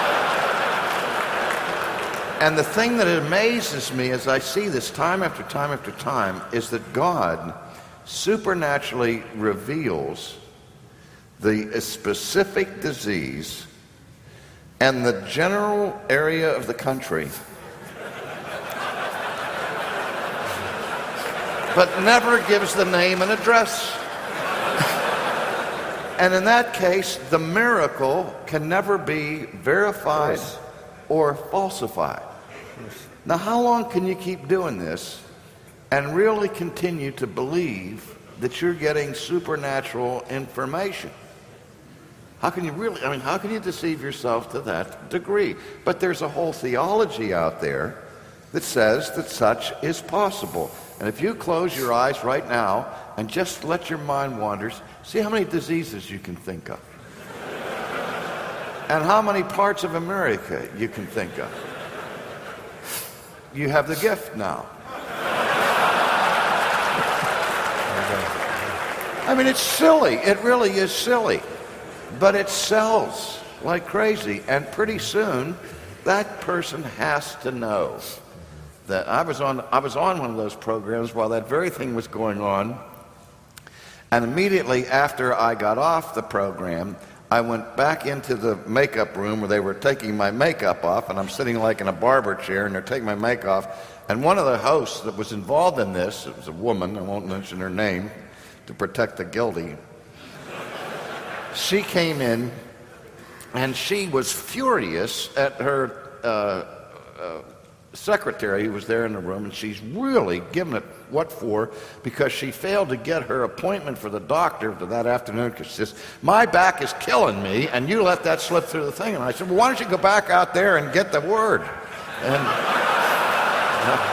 And the thing that amazes me as I see this time after time after time is that God supernaturally reveals the specific disease and the general area of the country, but never gives the name and address. And in that case, the miracle can never be verified or falsified. Now, how long can you keep doing this and really continue to believe that you're getting supernatural information? How can you really, I mean, how can you deceive yourself to that degree? But there's a whole theology out there that says that such is possible. And if you close your eyes right now and just let your mind wander, see how many diseases you can think of. And how many parts of America you can think of. You have the gift now. I mean, it's silly. It really is silly. But it sells like crazy. And pretty soon, that person has to know that I was on, I was on one of those programs while that very thing was going on. And immediately after I got off the program, I went back into the makeup room where they were taking my makeup off, and I'm sitting like in a barber chair, and they're taking my makeup off. And one of the hosts that was involved in this, it was a woman, I won't mention her name, to protect the guilty. She came in, and she was furious at her uh, uh, secretary who was there in the room, and she's really giving it what for, because she failed to get her appointment for the doctor for that afternoon, because she says, my back is killing me, and you let that slip through the thing. And I said, well, why don't you go back out there and get the word? And uh,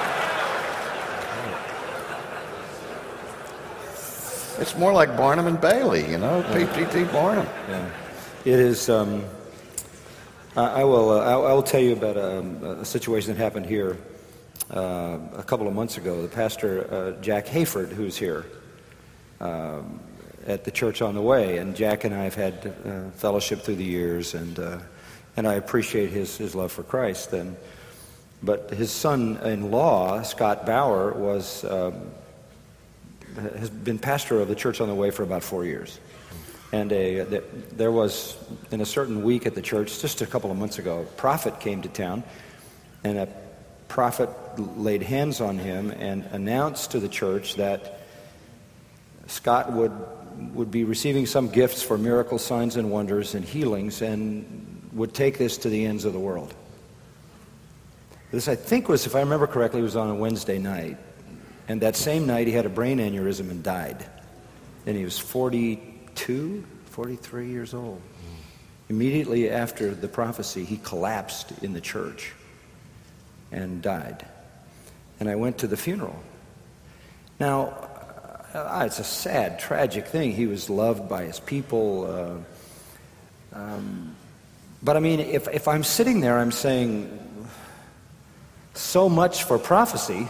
it's more like Barnum and Bailey, you know, P T T Barnum. Yeah. It is, um, I, I will uh, I, I will tell you about a, a situation that happened here uh, a couple of months ago. The pastor, uh, Jack Hayford, who's here um, at the Church on the Way, and Jack and I have had uh, fellowship through the years, and uh, and I appreciate his, his love for Christ. And but his son-in-law, Scott Bauer, was um, has been pastor of the Church on the Way for about four years. And a, there was, in a certain week at the church, just a couple of months ago, a prophet came to town, and a prophet laid hands on him and announced to the church that Scott would would be receiving some gifts for miracles, signs, and wonders and healings, and would take this to the ends of the world. This, I think, was, if I remember correctly, was on a Wednesday night. And that same night, he had a brain aneurysm and died. And he was forty-two, forty-three years old. Immediately after the prophecy, he collapsed in the church and died. And I went to the funeral. Now, uh, it's a sad, tragic thing. He was loved by his people. Uh, um, but I mean, if, if I'm sitting there, I'm saying, so much for prophecy.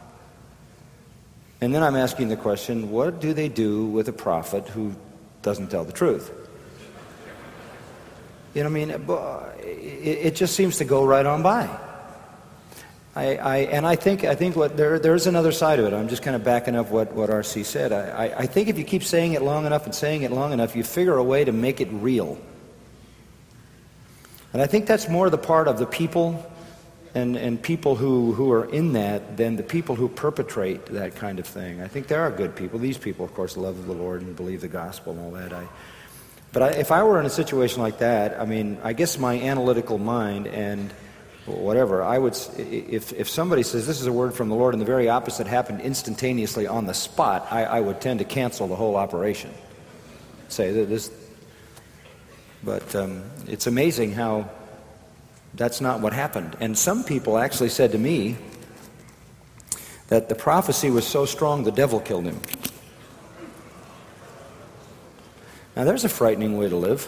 And then I'm asking the question, what do they do with a prophet who doesn't tell the truth? You know, I mean, it just seems to go right on by. I, I and I think I think what there there's another side of it. I'm just kind of backing up what, what R C said. I, I, I think if you keep saying it long enough and saying it long enough, you figure a way to make it real. And I think that's more the part of the people and, and people who, who are in that than the people who perpetrate that kind of thing. I think there are good people. These people, of course, love the Lord and believe the gospel and all that. I, but I, if I were in a situation like that, I mean, I guess my analytical mind and whatever, I would, if, if somebody says this is a word from the Lord and the very opposite happened instantaneously on the spot, I, I would tend to cancel the whole operation. Say that this, but um, it's amazing how that's not what happened. And some people actually said to me that the prophecy was so strong the devil killed him. Now there's a frightening way to live.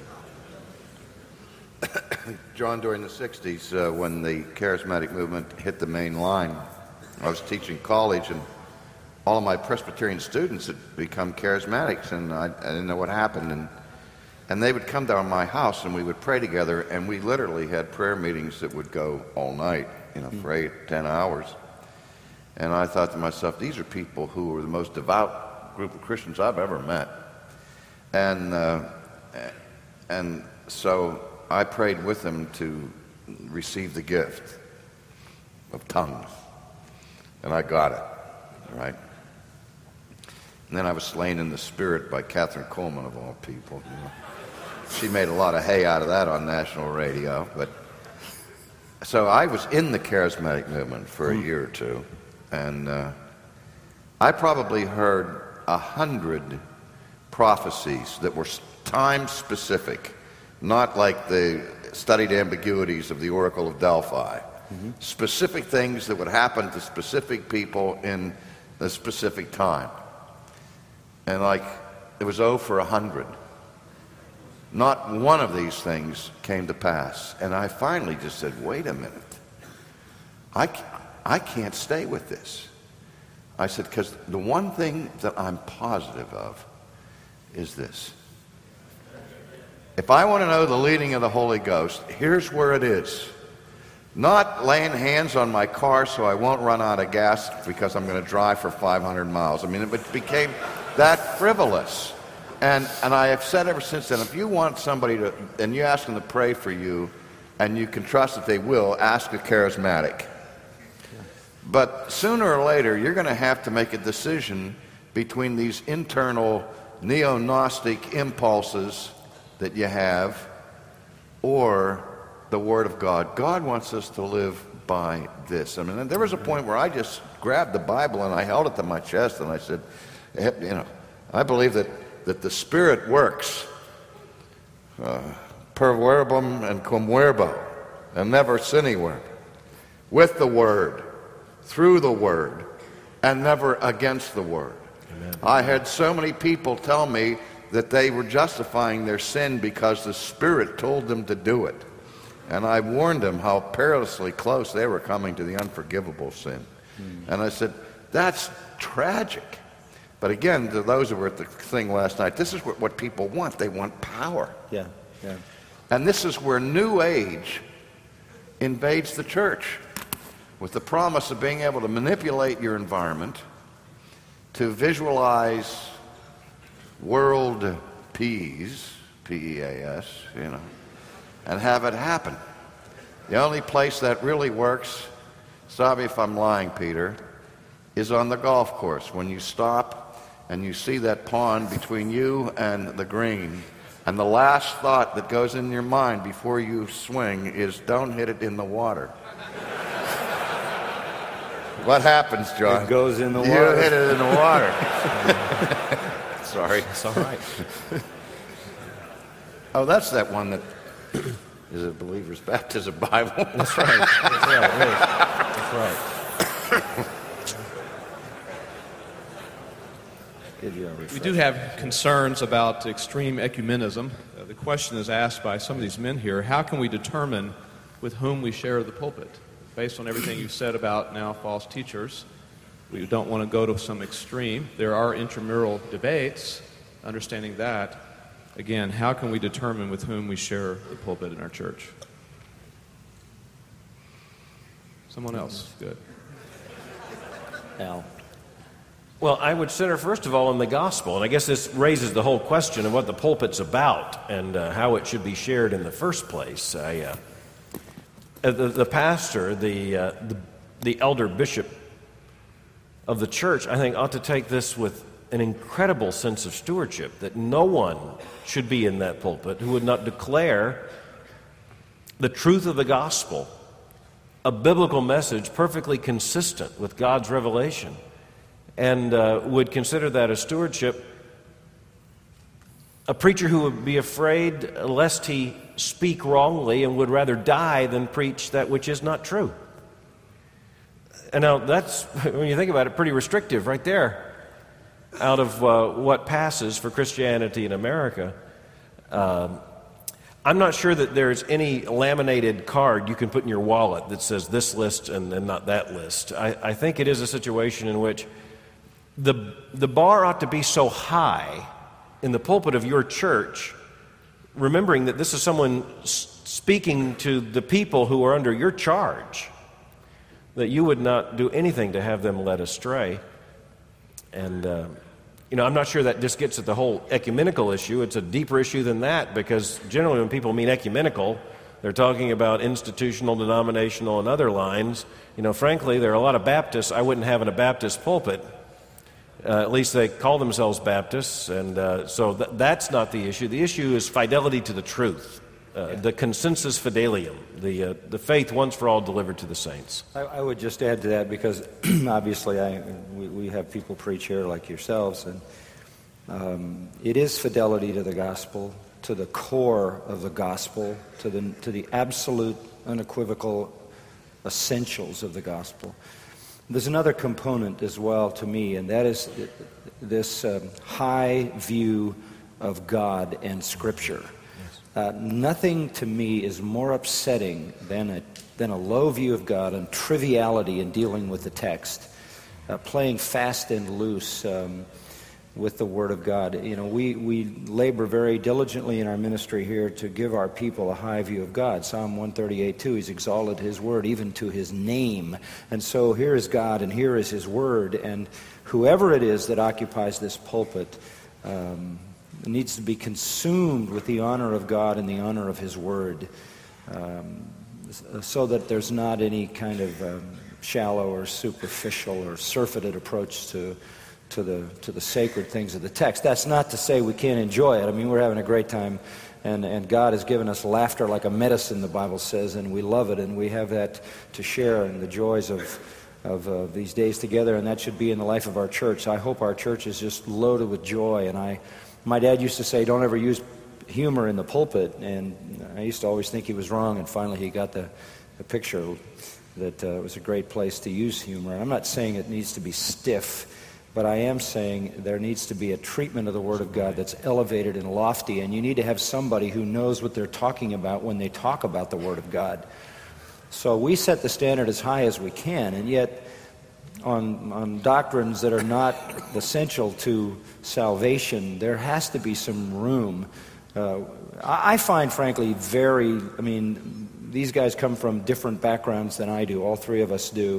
John, during the sixties, uh, when the charismatic movement hit the main line, I was teaching college, and all of my Presbyterian students had become charismatics, and I, I didn't know what happened. And, and they would come down to my house, and we would pray together, and we literally had prayer meetings that would go all night, you know, for eight, ten hours. And I thought to myself, these are people who were the most devout group of Christians I've ever met. And uh, and so I prayed with them to receive the gift of tongues. And I got it, all right? And then I was slain in the Spirit by Catherine Coleman, of all people. You know. She made a lot of hay out of that on national radio. But so I was in the charismatic movement for a year or two. And uh, I probably heard a hundred prophecies that were time-specific, not like the studied ambiguities of the Oracle of Delphi. Mm-hmm. Specific things that would happen to specific people in a specific time. And like, it was oh for a hundred. Not one of these things came to pass. And I finally just said, wait a minute. I can't, I can't stay with this. I said, because the one thing that I'm positive of is this. If I want to know the leading of the Holy Ghost, here's where it is. Not laying hands on my car so I won't run out of gas because I'm going to drive for five hundred miles. I mean, it became that frivolous. And and I have said ever since then, if you want somebody to, and you ask them to pray for you, and you can trust that they will, ask a charismatic. But sooner or later, you're going to have to make a decision between these internal neo-Gnostic impulses that you have or the Word of God. God wants us to live by this. I mean, there was a point where I just grabbed the Bible and I held it to my chest and I said, you know, I believe that, that the Spirit works uh, per verbum and cum verbo, and never sine verba, with the Word, through the Word, and never against the Word. Amen. I had so many people tell me that they were justifying their sin because the Spirit told them to do it. And I warned them how perilously close they were coming to the unforgivable sin. Mm. And I said, that's tragic. But again, to those who were at the thing last night, this is what, what people want. They want power. Yeah, yeah. And this is where New Age invades the church with the promise of being able to manipulate your environment to visualize world peace, P E A S, you know, and have it happen. The only place that really works, stop me if I'm lying, Peter, is on the golf course. When you stop and you see that pond between you and the green, and the last thought that goes in your mind before you swing is, don't hit it in the water. What happens, John? It goes in the you water. You hit it in the water. Sorry. It's all right. Oh, that's that one that is a believer's baptism Bible. That's right. That's right. That's right. We do have concerns about extreme ecumenism. Uh, the question is asked by some of these men here, how can we determine with whom we share the pulpit? Based on everything you've said about now false teachers, we don't want to go to some extreme. There are intramural debates, understanding that. Again, how can we determine with whom we share the pulpit in our church? Someone else. Good. Al. Well, I would center first of all on the gospel, and I guess this raises the whole question of what the pulpit's about and uh, how it should be shared in the first place. I, uh, uh, the, the pastor, the, uh, the, the elder bishop of the church, I think, ought to take this with an incredible sense of stewardship, that no one should be in that pulpit who would not declare the truth of the gospel, a biblical message perfectly consistent with God's revelation, and uh, would consider that a stewardship. A preacher who would be afraid lest he speak wrongly and would rather die than preach that which is not true. And now that's, when you think about it, pretty restrictive right there out of uh, what passes for Christianity in America. Um, I'm not sure that there's any laminated card you can put in your wallet that says this list and then not that list. I, I think it is a situation in which the, the bar ought to be so high in the pulpit of your church, remembering that this is someone s- speaking to the people who are under your charge, that you would not do anything to have them led astray. And, uh, you know, I'm not sure that just gets at the whole ecumenical issue. It's a deeper issue than that, because generally when people mean ecumenical, they're talking about institutional, denominational, and other lines. You know, frankly, there are a lot of Baptists I wouldn't have in a Baptist pulpit. Uh, at least they call themselves Baptists, and uh, so th- that's not the issue. The issue is fidelity to the truth, uh, yeah. the consensus fidelium, the uh, the faith once for all delivered to the saints. I, I would just add to that, because obviously I, we, we have people preach here like yourselves, and um, it is fidelity to the gospel, to the core of the gospel, to the to the absolute, unequivocal essentials of the gospel. There's another component as well to me, and that is this um, high view of God and Scripture. Uh, nothing to me is more upsetting than a, than a low view of God and triviality in dealing with the text, uh, playing fast and loose um, with the Word of God. You know, we, we labor very diligently in our ministry here to give our people a high view of God. Psalm one thirty-eight two, He's exalted His Word even to His name. And so here is God and here is His Word, and whoever it is that occupies this pulpit um, needs to be consumed with the honor of God and the honor of His Word, um, so that there's not any kind of um, shallow or superficial or surfeited approach to to the to the sacred things of the text. That's not to say we can't enjoy it. I mean, we're having a great time, and, and God has given us laughter like a medicine, the Bible says, and we love it, and we have that to share in the joys of of uh, these days together, and that should be in the life of our church. I hope our church is just loaded with joy. And I, my dad used to say, don't ever use humor in the pulpit, and I used to always think he was wrong, and finally he got the, the picture that uh, it was a great place to use humor. And I'm not saying it needs to be stiff, but I am saying there needs to be a treatment of the Word of God that's elevated and lofty, and you need to have somebody who knows what they're talking about when they talk about the Word of God. So we set the standard as high as we can, and yet on, on doctrines that are not essential to salvation, there has to be some room. Uh, I find, frankly, very, I mean, these guys come from different backgrounds than I do, all three of us do.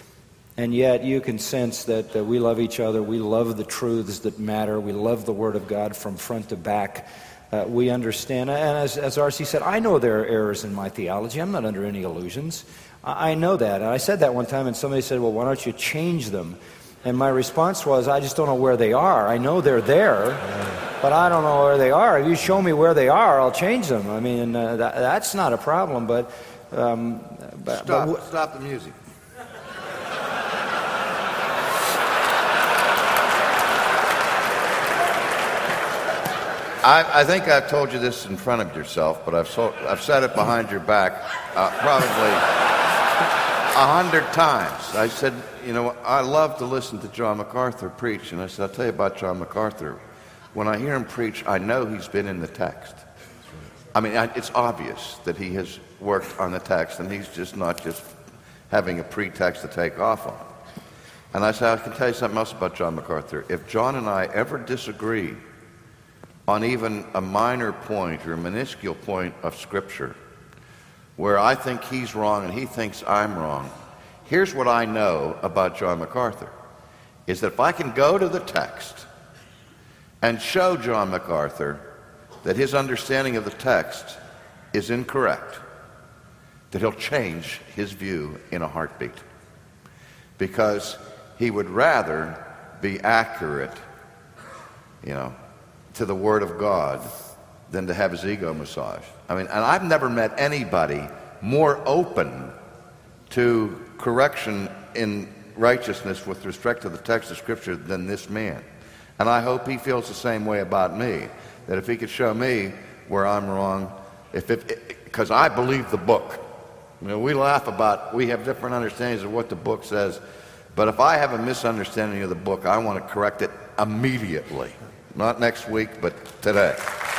And yet you can sense that uh, we love each other, we love the truths that matter, we love the Word of God from front to back. Uh, we understand, and as, as R C said, I know there are errors in my theology. I'm not under any illusions. I, I know that. And I said that one time, and somebody said, well, why don't you change them? And my response was, I just don't know where they are. I know they're there, but I don't know where they are. If you show me where they are, I'll change them. I mean, uh, that, that's not a problem, but... Um, but stop, but w- stop the music. I, I think I've told you this in front of yourself, but I've, so, I've said it behind your back uh, probably a hundred times. I said, you know, I love to listen to John MacArthur preach, and I said, I'll tell you about John MacArthur. When I hear him preach, I know he's been in the text. I mean, I, it's obvious that he has worked on the text, and he's just not just having a pretext to take off on. And I said, I can tell you something else about John MacArthur. If John and I ever disagree on even a minor point or a minuscule point of Scripture, where I think he's wrong and he thinks I'm wrong, here's what I know about John MacArthur, is that if I can go to the text and show John MacArthur that his understanding of the text is incorrect, that he'll change his view in a heartbeat, because he would rather be accurate, you know, to the Word of God than to have his ego massaged. I mean, and I've never met anybody more open to correction in righteousness with respect to the text of Scripture than this man. And I hope he feels the same way about me, that if he could show me where I'm wrong, if because I believe the book. You know, we laugh about, we have different understandings of what the book says, but if I have a misunderstanding of the book, I want to correct it immediately. Not next week, but today.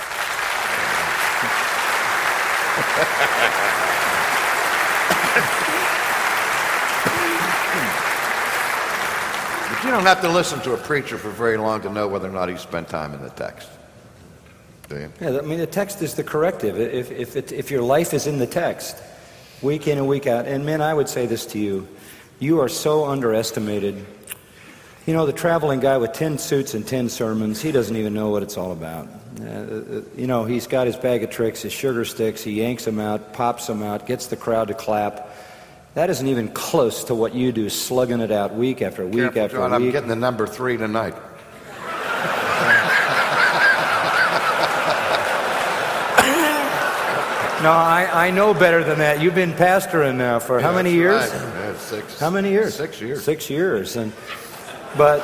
But you don't have to listen to a preacher for very long to know whether or not he spent time in the text. Do you? Yeah, I mean, the text is the corrective. If, if, it, if your life is in the text, week in and week out, and men, I would say this to you, you are so underestimated. You know, the traveling guy with ten suits and ten sermons, he doesn't even know what it's all about. Uh, you know, he's got his bag of tricks, his sugar sticks, he yanks them out, pops them out, gets the crowd to clap. That isn't even close to what you do, slugging it out week after week Careful, after John, week. I'm getting the number three tonight. No, I, I know better than that. You've been pastoring now for Yeah, how many that's years? right. Yeah, six. How many years? Six years. Six years. And but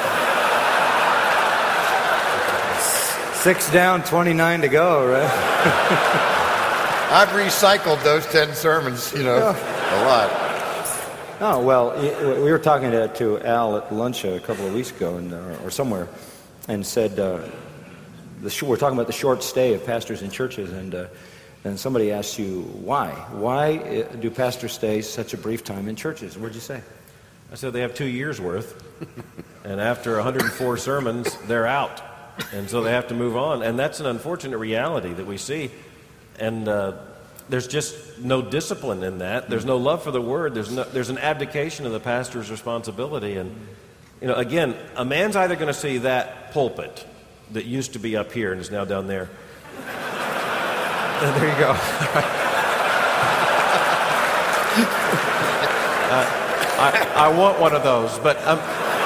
six down, twenty-nine to go, right? I've recycled those ten sermons, you know, a lot. Oh, well, we were talking to, to Al at lunch a couple of weeks ago, and, uh, or somewhere, and said, uh, the sh- we're talking about the short stay of pastors in churches, and uh, and somebody asked you, why? Why do pastors stay such a brief time in churches? What'd you say? I said they have two years' worth, and after one hundred four sermons, they're out. And so they have to move on. And that's an unfortunate reality that we see. And uh, there's just no discipline in that. There's no love for the Word. There's no, there's an abdication of the pastor's responsibility. And, you know, again, a man's either going to see that pulpit that used to be up here and is now down there. There you go. uh, I, I want one of those, but um,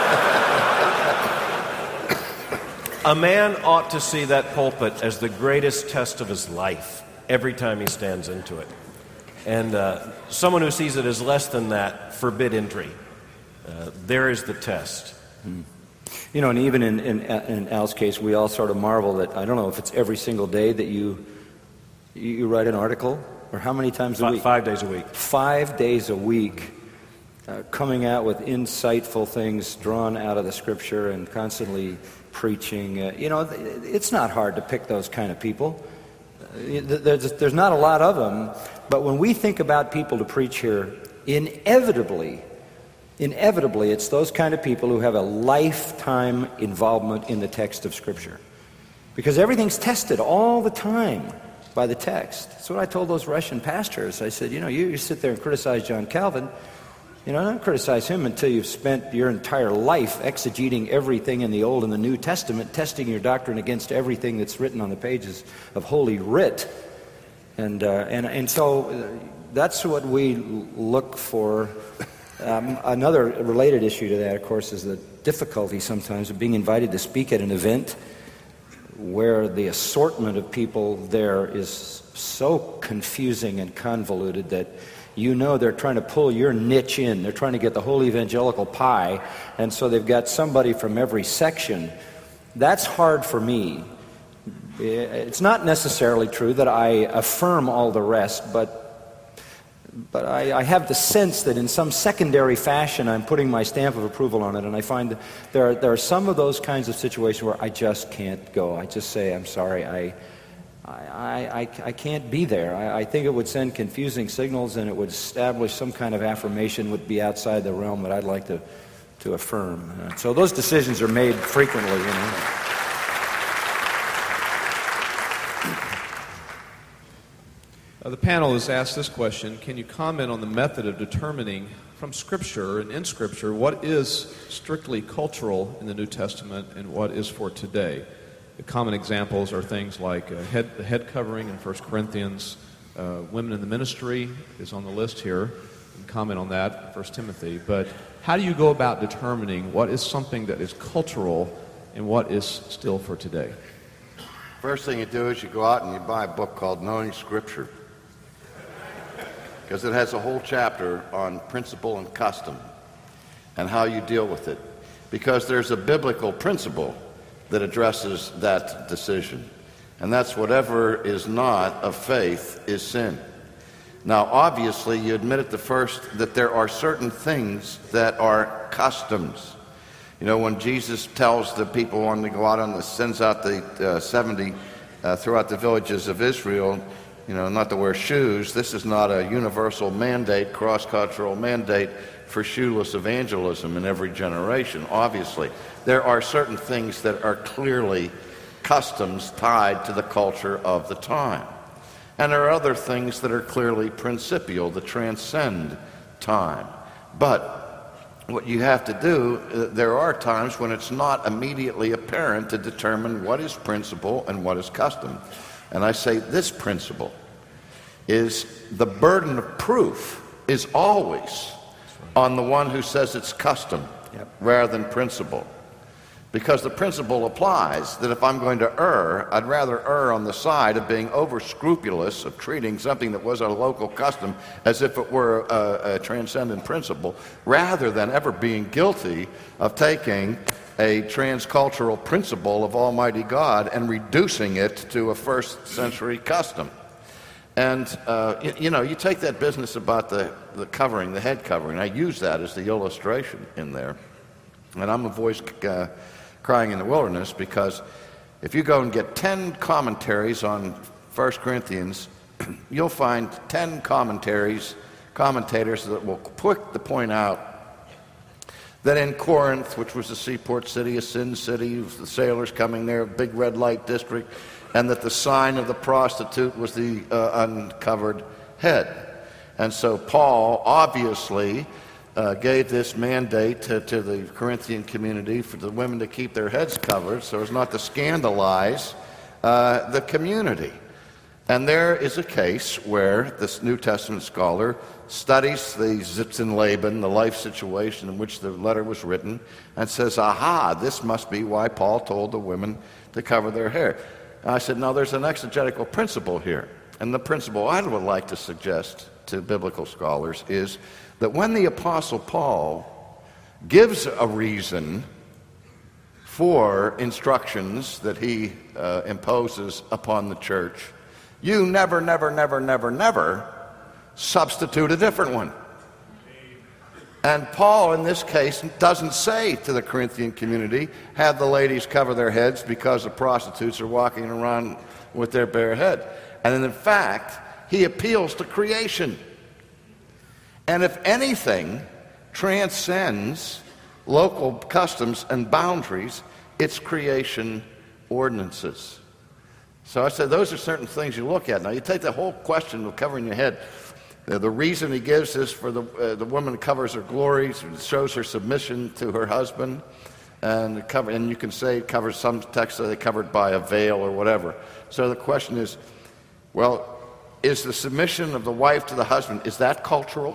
a man ought to see that pulpit as the greatest test of his life every time he stands into it. And uh, someone who sees it as less than that, forbid entry. Uh, there is the test. Hmm. You know, and even in, in, in Al's case, we all sort of marvel that, I don't know if it's every single day that you you write an article, or how many times a Five, week? five days a week. Five days a week. Uh, coming out with insightful things drawn out of the Scripture and constantly preaching. Uh, you know, it's not hard to pick those kind of people. Uh, there's, there's not a lot of them, but when we think about people to preach here, inevitably, inevitably, it's those kind of people who have a lifetime involvement in the text of Scripture. Because everything's tested all the time by the text. That's what I told those Russian pastors. I said, you know, you, you sit there and criticize John Calvin. You know, don't criticize him until you've spent your entire life exegeting everything in the Old and the New Testament, testing your doctrine against everything that's written on the pages of Holy Writ. And uh, and and so that's what we look for. Um, another related issue to that, of course, is the difficulty sometimes of being invited to speak at an event where the assortment of people there is so confusing and convoluted that you know they're trying to pull your niche in. They're trying to get the whole evangelical pie, and so they've got somebody from every section. That's hard for me. It's not necessarily true that I affirm all the rest, but but I, I have the sense that in some secondary fashion I'm putting my stamp of approval on it, and I find that there are, there are some of those kinds of situations where I just can't go. I just say, I'm sorry, I I, I, I can't be there. I, I think it would send confusing signals, and it would establish some kind of affirmation would be outside the realm that I'd like to, to affirm. Uh, so those decisions are made frequently, you know. Uh, the panel has asked this question: can you comment on the method of determining from Scripture and in Scripture what is strictly cultural in the New Testament and what is for today? The common examples are things like uh, head, the head covering in First Corinthians, Uh, women in the ministry is on the list here. You can comment on that, First Timothy. But how do you go about determining what is something that is cultural and what is still for today? First thing you do is you go out and you buy a book called Knowing Scripture, because it has a whole chapter on principle and custom and how you deal with it, because there's a biblical principle that addresses that decision, and that's whatever is not of faith is sin. Now, obviously, you admit at the first that there are certain things that are customs. You know, when Jesus tells the people when they go out on the, sends out the uh, seventy uh, throughout the villages of Israel, you know, not to wear shoes, this is not a universal mandate, cross-cultural mandate for shoeless evangelism in every generation, obviously. There are certain things that are clearly customs tied to the culture of the time. And there are other things that are clearly principial, that transcend time. But what you have to do, uh, there are times when it's not immediately apparent to determine what is principle and what is custom. And I say this principle is the burden of proof is always on the one who says it's custom, yep, rather than principle. Because the principle applies that if I'm going to err, I'd rather err on the side of being over-scrupulous, of treating something that was a local custom as if it were a, a transcendent principle, rather than ever being guilty of taking a transcultural principle of Almighty God and reducing it to a first century custom. And, uh, you, you know, you take that business about the, the covering, the head covering. I use that as the illustration in there. And I'm a voice uh, crying in the wilderness, because if you go and get ten commentaries on First Corinthians, you'll find ten commentaries, commentators that will quick to point out that in Corinth, which was a seaport city, a sin city, the sailors coming there, a big red light district, and that the sign of the prostitute was the uh, uncovered head. And so Paul obviously uh, gave this mandate to, to the Corinthian community for the women to keep their heads covered so as not to scandalize uh, the community. And there is a case where this New Testament scholar studies the Zitzenleben, the life situation in which the letter was written, and says, aha, this must be why Paul told the women to cover their hair. And I said, no, there's an exegetical principle here. And the principle I would like to suggest to biblical scholars is that when the Apostle Paul gives a reason for instructions that he uh, imposes upon the church, you never, never, never, never, never substitute a different one. And Paul, in this case, doesn't say to the Corinthian community, have the ladies cover their heads because the prostitutes are walking around with their bare head. And in fact, he appeals to creation. And if anything transcends local customs and boundaries, it's creation ordinances. So I said those are certain things you look at. Now you take the whole question of covering your head. Uh, the reason he gives is for the uh, the woman covers her glories, shows her submission to her husband, and cover. And you can say it covers, some texts say covered by a veil or whatever. So the question is, well, is the submission of the wife to the husband, is that cultural?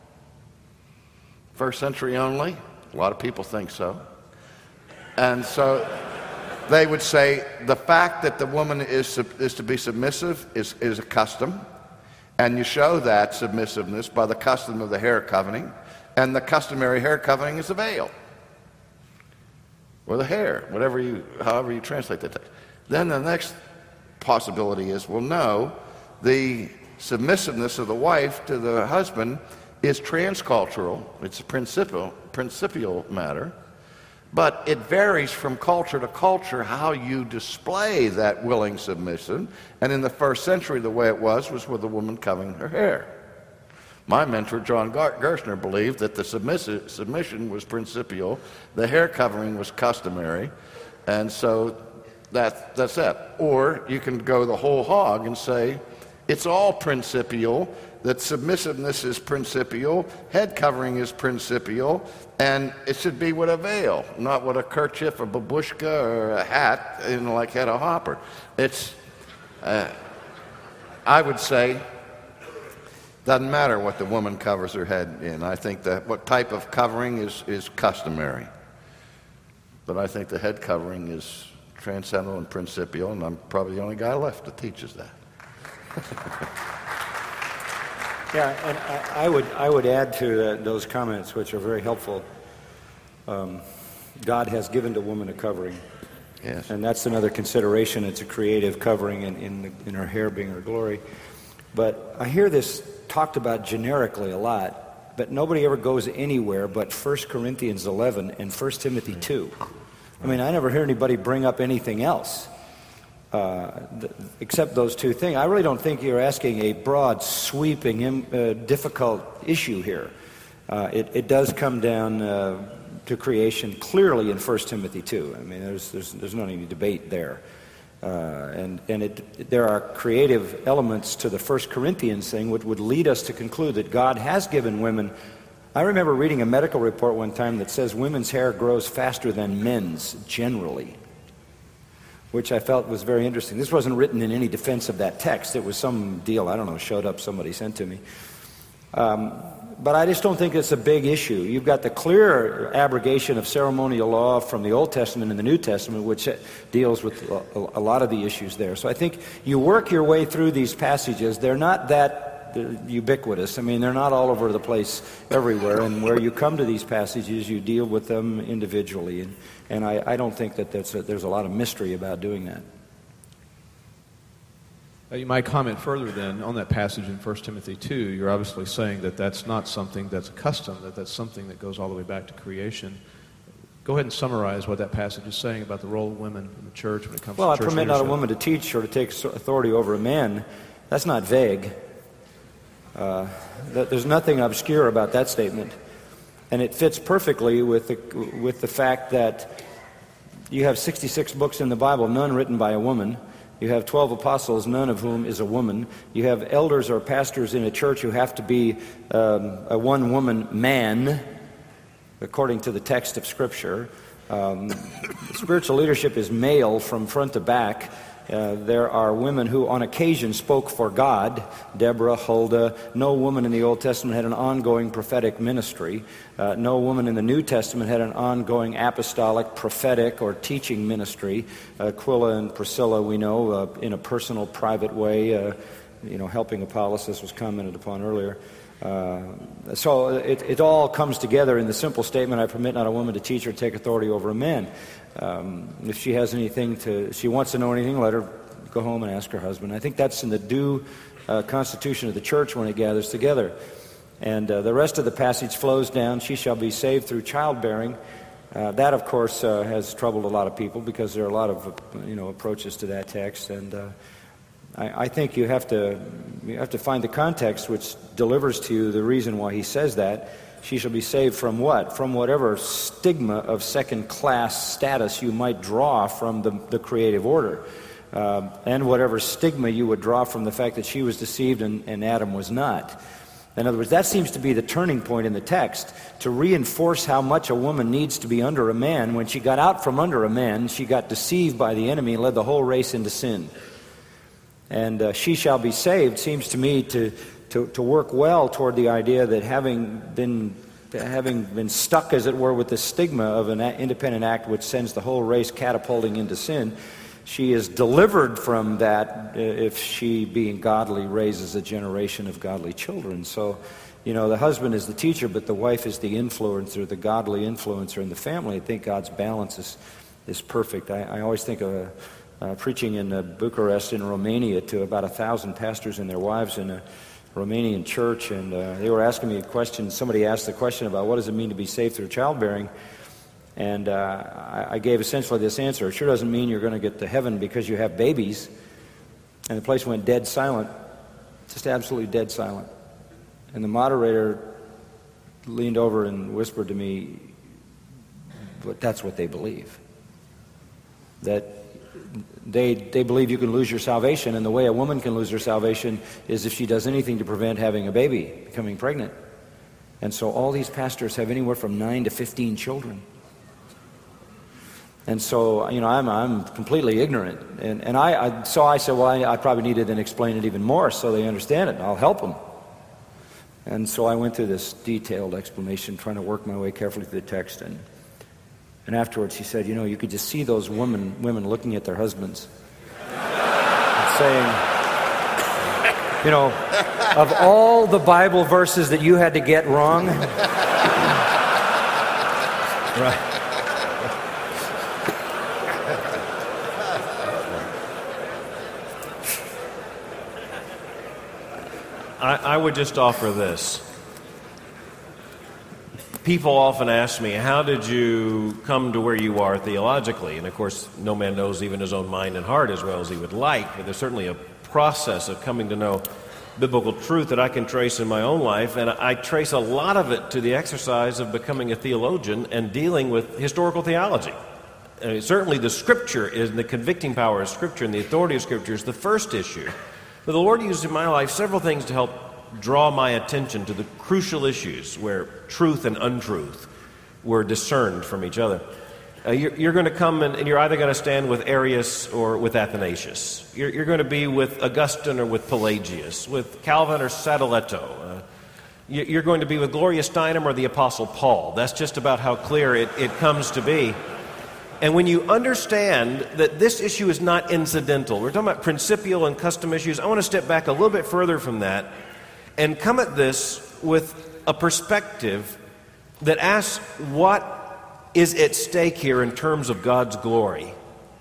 First century only? A lot of people think so. And so they would say the fact that the woman is is to be submissive is, is a custom, and you show that submissiveness by the custom of the hair covering, and the customary hair covering is a veil, or the hair, whatever you, however you translate that. Then the next possibility is, well, no, the submissiveness of the wife to the husband is transcultural. It's a principial, principial matter. But it varies from culture to culture how you display that willing submission. And in the first century, the way it was was with the woman covering her hair. My mentor, John Gerstner, believed that the submissive, submission was principial, the hair covering was customary, and so that, that's that. Or you can go the whole hog and say it's all principial, that submissiveness is principial, head covering is principial, and it should be with a veil, not with a kerchief, a babushka, or a hat, you know, like Hedda Hopper. It's, uh, I would say, Doesn't matter what the woman covers her head in. I think that what type of covering is, is customary. But I think the head covering is transcendental and principial, and I'm probably the only guy left that teaches that. Yeah, and I, I would I would add to that, those comments, which are very helpful. Um, God has given to woman a covering. Yes. And that's another consideration. It's a creative covering in, in, the, in her hair being her glory. But I hear this talked about generically a lot, but nobody ever goes anywhere but First Corinthians eleven and First Timothy two. I mean, I never hear anybody bring up anything else uh, th- except those two things. I really don't think you're asking a broad, sweeping, im- uh, difficult issue here. Uh, it, it does come down uh, to creation clearly in First Timothy two. I mean, there's there's there's not any debate there. Uh, and and it, there are creative elements to the First Corinthians thing which would lead us to conclude that God has given women. I remember reading a medical report one time that says women's hair grows faster than men's generally, which I felt was very interesting. This wasn't written in any defense of that text. It was some deal, I don't know, showed up, somebody sent to me. Um, But I just don't think it's a big issue. You've got the clear abrogation of ceremonial law from the Old Testament and the New Testament, which deals with a lot of the issues there. So I think you work your way through these passages. They're not that ubiquitous. I mean, they're not all over the place everywhere. And where you come to these passages, you deal with them individually. And, and I, I don't think that that's a, there's a lot of mystery about doing that. You might comment further then on that passage in First Timothy two. You're obviously saying that that's not something that's a custom, that that's something that goes all the way back to creation. Go ahead and summarize what that passage is saying about the role of women in the church when it comes well, to church Well, I permit leadership. not a woman to teach or to take authority over a man. That's not vague. Uh, there's nothing obscure about that statement. And it fits perfectly with the, with the fact that you have sixty-six books in the Bible, none written by a woman. You have twelve apostles, none of whom is a woman. You have elders or pastors in a church who have to be um, a one-woman man, according to the text of Scripture. Um, spiritual leadership is male from front to back. Uh, there are women who on occasion spoke for God, Deborah, Huldah. No woman in the Old Testament had an ongoing prophetic ministry. Uh, no woman in the New Testament had an ongoing apostolic, prophetic, or teaching ministry. Uh, Aquila and Priscilla, we know, uh, in a personal, private way, uh, you know, helping Apollos, as was commented upon earlier. Uh, so it, it all comes together in the simple statement, I permit not a woman to teach or take authority over a man. Um, if she has anything to, if she wants to know anything, let her go home and ask her husband. I think that's in the due uh, constitution of the church when it gathers together. And uh, the rest of the passage flows down, she shall be saved through childbearing. Uh, that, of course, uh, has troubled a lot of people because there are a lot of, uh, you know, approaches to that text. And uh, I, I think you have to you have to find the context which delivers to you the reason why he says that. She shall be saved from what? From whatever stigma of second-class status you might draw from the, the creative order. Uh, and whatever stigma you would draw from the fact that she was deceived and, and Adam was not. In other words, that seems to be the turning point in the text, to reinforce how much a woman needs to be under a man. When she got out from under a man, she got deceived by the enemy and led the whole race into sin. And uh, she shall be saved seems to me to... To, to work well toward the idea that having been having been stuck, as it were, with the stigma of an independent act which sends the whole race catapulting into sin, she is delivered from that uh, if she, being godly, raises a generation of godly children. So, you know, the husband is the teacher, but the wife is the influencer, the godly influencer in the family. I think God's balance is, is perfect. I, I always think of a, uh, preaching in uh, Bucharest in Romania to about a thousand pastors and their wives in a Romanian church, and uh, they were asking me a question. Somebody asked the question about what does it mean to be saved through childbearing, and uh, I, I gave essentially this answer. It sure doesn't mean you're going to get to heaven because you have babies. And the place went dead silent, just absolutely dead silent. And the moderator leaned over and whispered to me, but that's what they believe. That They they believe you can lose your salvation, and the way a woman can lose her salvation is if she does anything to prevent having a baby, becoming pregnant. And so all these pastors have anywhere from nine to fifteen children. And so, you know, I'm I'm completely ignorant. And and I, I so I said, well, I, I probably need to then explain it even more so they understand it. I'll help them. And so I went through this detailed explanation, trying to work my way carefully through the text. And, and afterwards he said, you know, you could just see those women, women looking at their husbands and saying, you know, of all the Bible verses that you had to get wrong. Right. I, I would just offer this. People often ask me, how did you come to where you are theologically? And of course, no man knows even his own mind and heart as well as he would like, but there's certainly a process of coming to know biblical truth that I can trace in my own life, and I trace a lot of it to the exercise of becoming a theologian and dealing with historical theology. I mean, certainly the Scripture is the convicting power of Scripture and the authority of Scripture is the first issue. But the Lord used in my life several things to help draw my attention to the crucial issues where truth and untruth were discerned from each other. Uh, you're, you're going to come and, and you're either going to stand with Arius or with Athanasius. You're, you're going to be with Augustine or with Pelagius, with Calvin or Sadoleto. Uh, you, you're going to be with Gloria Steinem or the Apostle Paul. That's just about how clear it, it comes to be. And when you understand that this issue is not incidental, we're talking about principial and custom issues, I want to step back a little bit further from that and come at this with a perspective that asks what is at stake here in terms of God's glory.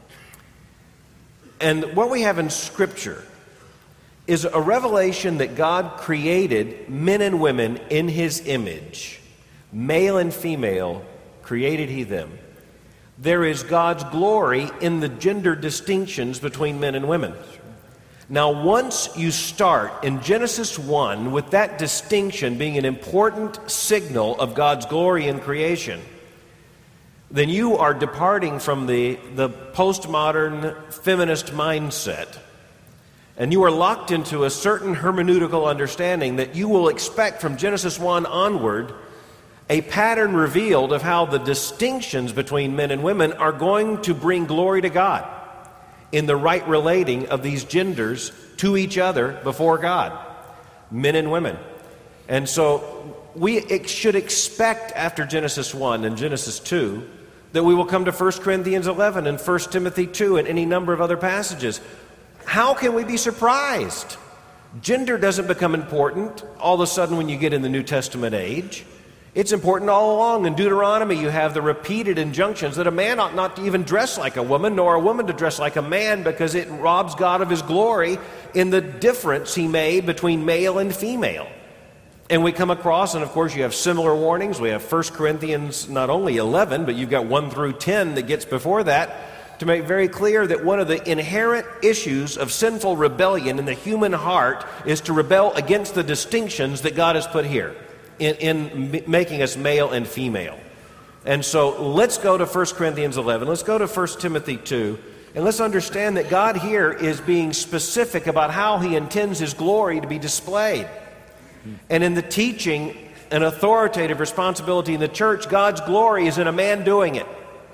And what we have in Scripture is a revelation that God created men and women in His image. Male and female created He them. There is God's glory in the gender distinctions between men and women. Now, once you start in Genesis one with that distinction being an important signal of God's glory in creation, then you are departing from the, the postmodern feminist mindset. And you are locked into a certain hermeneutical understanding that you will expect from Genesis one onward a pattern revealed of how the distinctions between men and women are going to bring glory to God in the right relating of these genders to each other before God, men and women. And so we ex- should expect after Genesis one and Genesis two that we will come to First Corinthians eleven and First Timothy two and any number of other passages. How can we be surprised? Gender doesn't become important all of a sudden when you get in the New Testament age. It's important all along. In Deuteronomy, you have the repeated injunctions that a man ought not to even dress like a woman, nor a woman to dress like a man, because it robs God of His glory in the difference He made between male and female. And we come across, and of course you have similar warnings. We have First Corinthians not only eleven, but you've got one through ten that gets before that to make very clear that one of the inherent issues of sinful rebellion in the human heart is to rebel against the distinctions that God has put here in, in making us male and female. And so let's go to First Corinthians eleven. Let's go to First Timothy two. And let's understand that God here is being specific about how He intends His glory to be displayed. And in the teaching and authoritative responsibility in the church, God's glory is in a man doing it.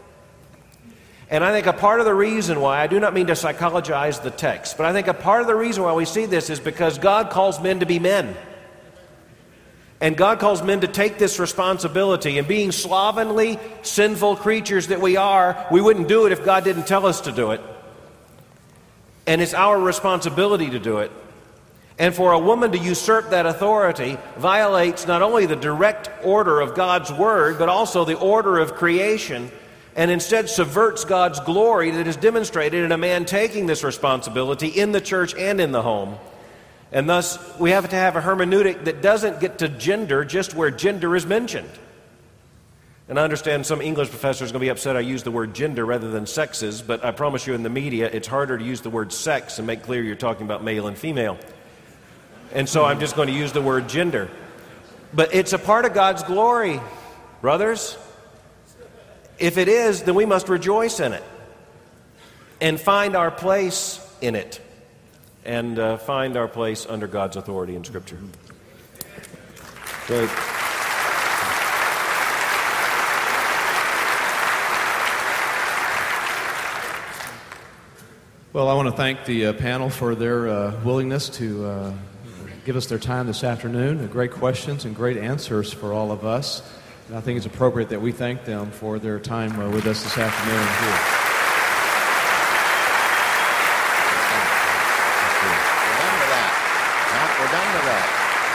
And I think a part of the reason why, I do not mean to psychologize the text, but I think a part of the reason why we see this is because God calls men to be men. And God calls men to take this responsibility. And being slovenly, sinful creatures that we are, we wouldn't do it if God didn't tell us to do it. And it's our responsibility to do it. And for a woman to usurp that authority violates not only the direct order of God's Word, but also the order of creation, and instead subverts God's glory that is demonstrated in a man taking this responsibility in the church and in the home. And thus, we have to have a hermeneutic that doesn't get to gender just where gender is mentioned. And I understand some English professors are going to be upset I use the word gender rather than sexes, but I promise you in the media it's harder to use the word sex and make clear you're talking about male and female. And so I'm just going to use the word gender. But it's a part of God's glory, brothers. If it is, then we must rejoice in it and find our place in it and uh, find our place under God's authority in Scripture. Great. Well, I want to thank the uh, panel for their uh, willingness to uh, give us their time this afternoon. Great questions and great answers for all of us. And I think it's appropriate that we thank them for their time uh, with us this afternoon here. We're done with that. Now, we're done with that.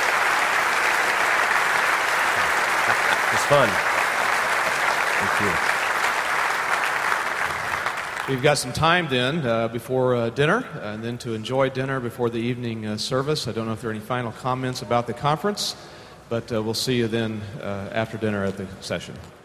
It's fun. Thank you. We've got some time then uh, before uh, dinner, and then to enjoy dinner before the evening uh, service. I don't know if there are any final comments about the conference, but uh, we'll see you then uh, after dinner at the session.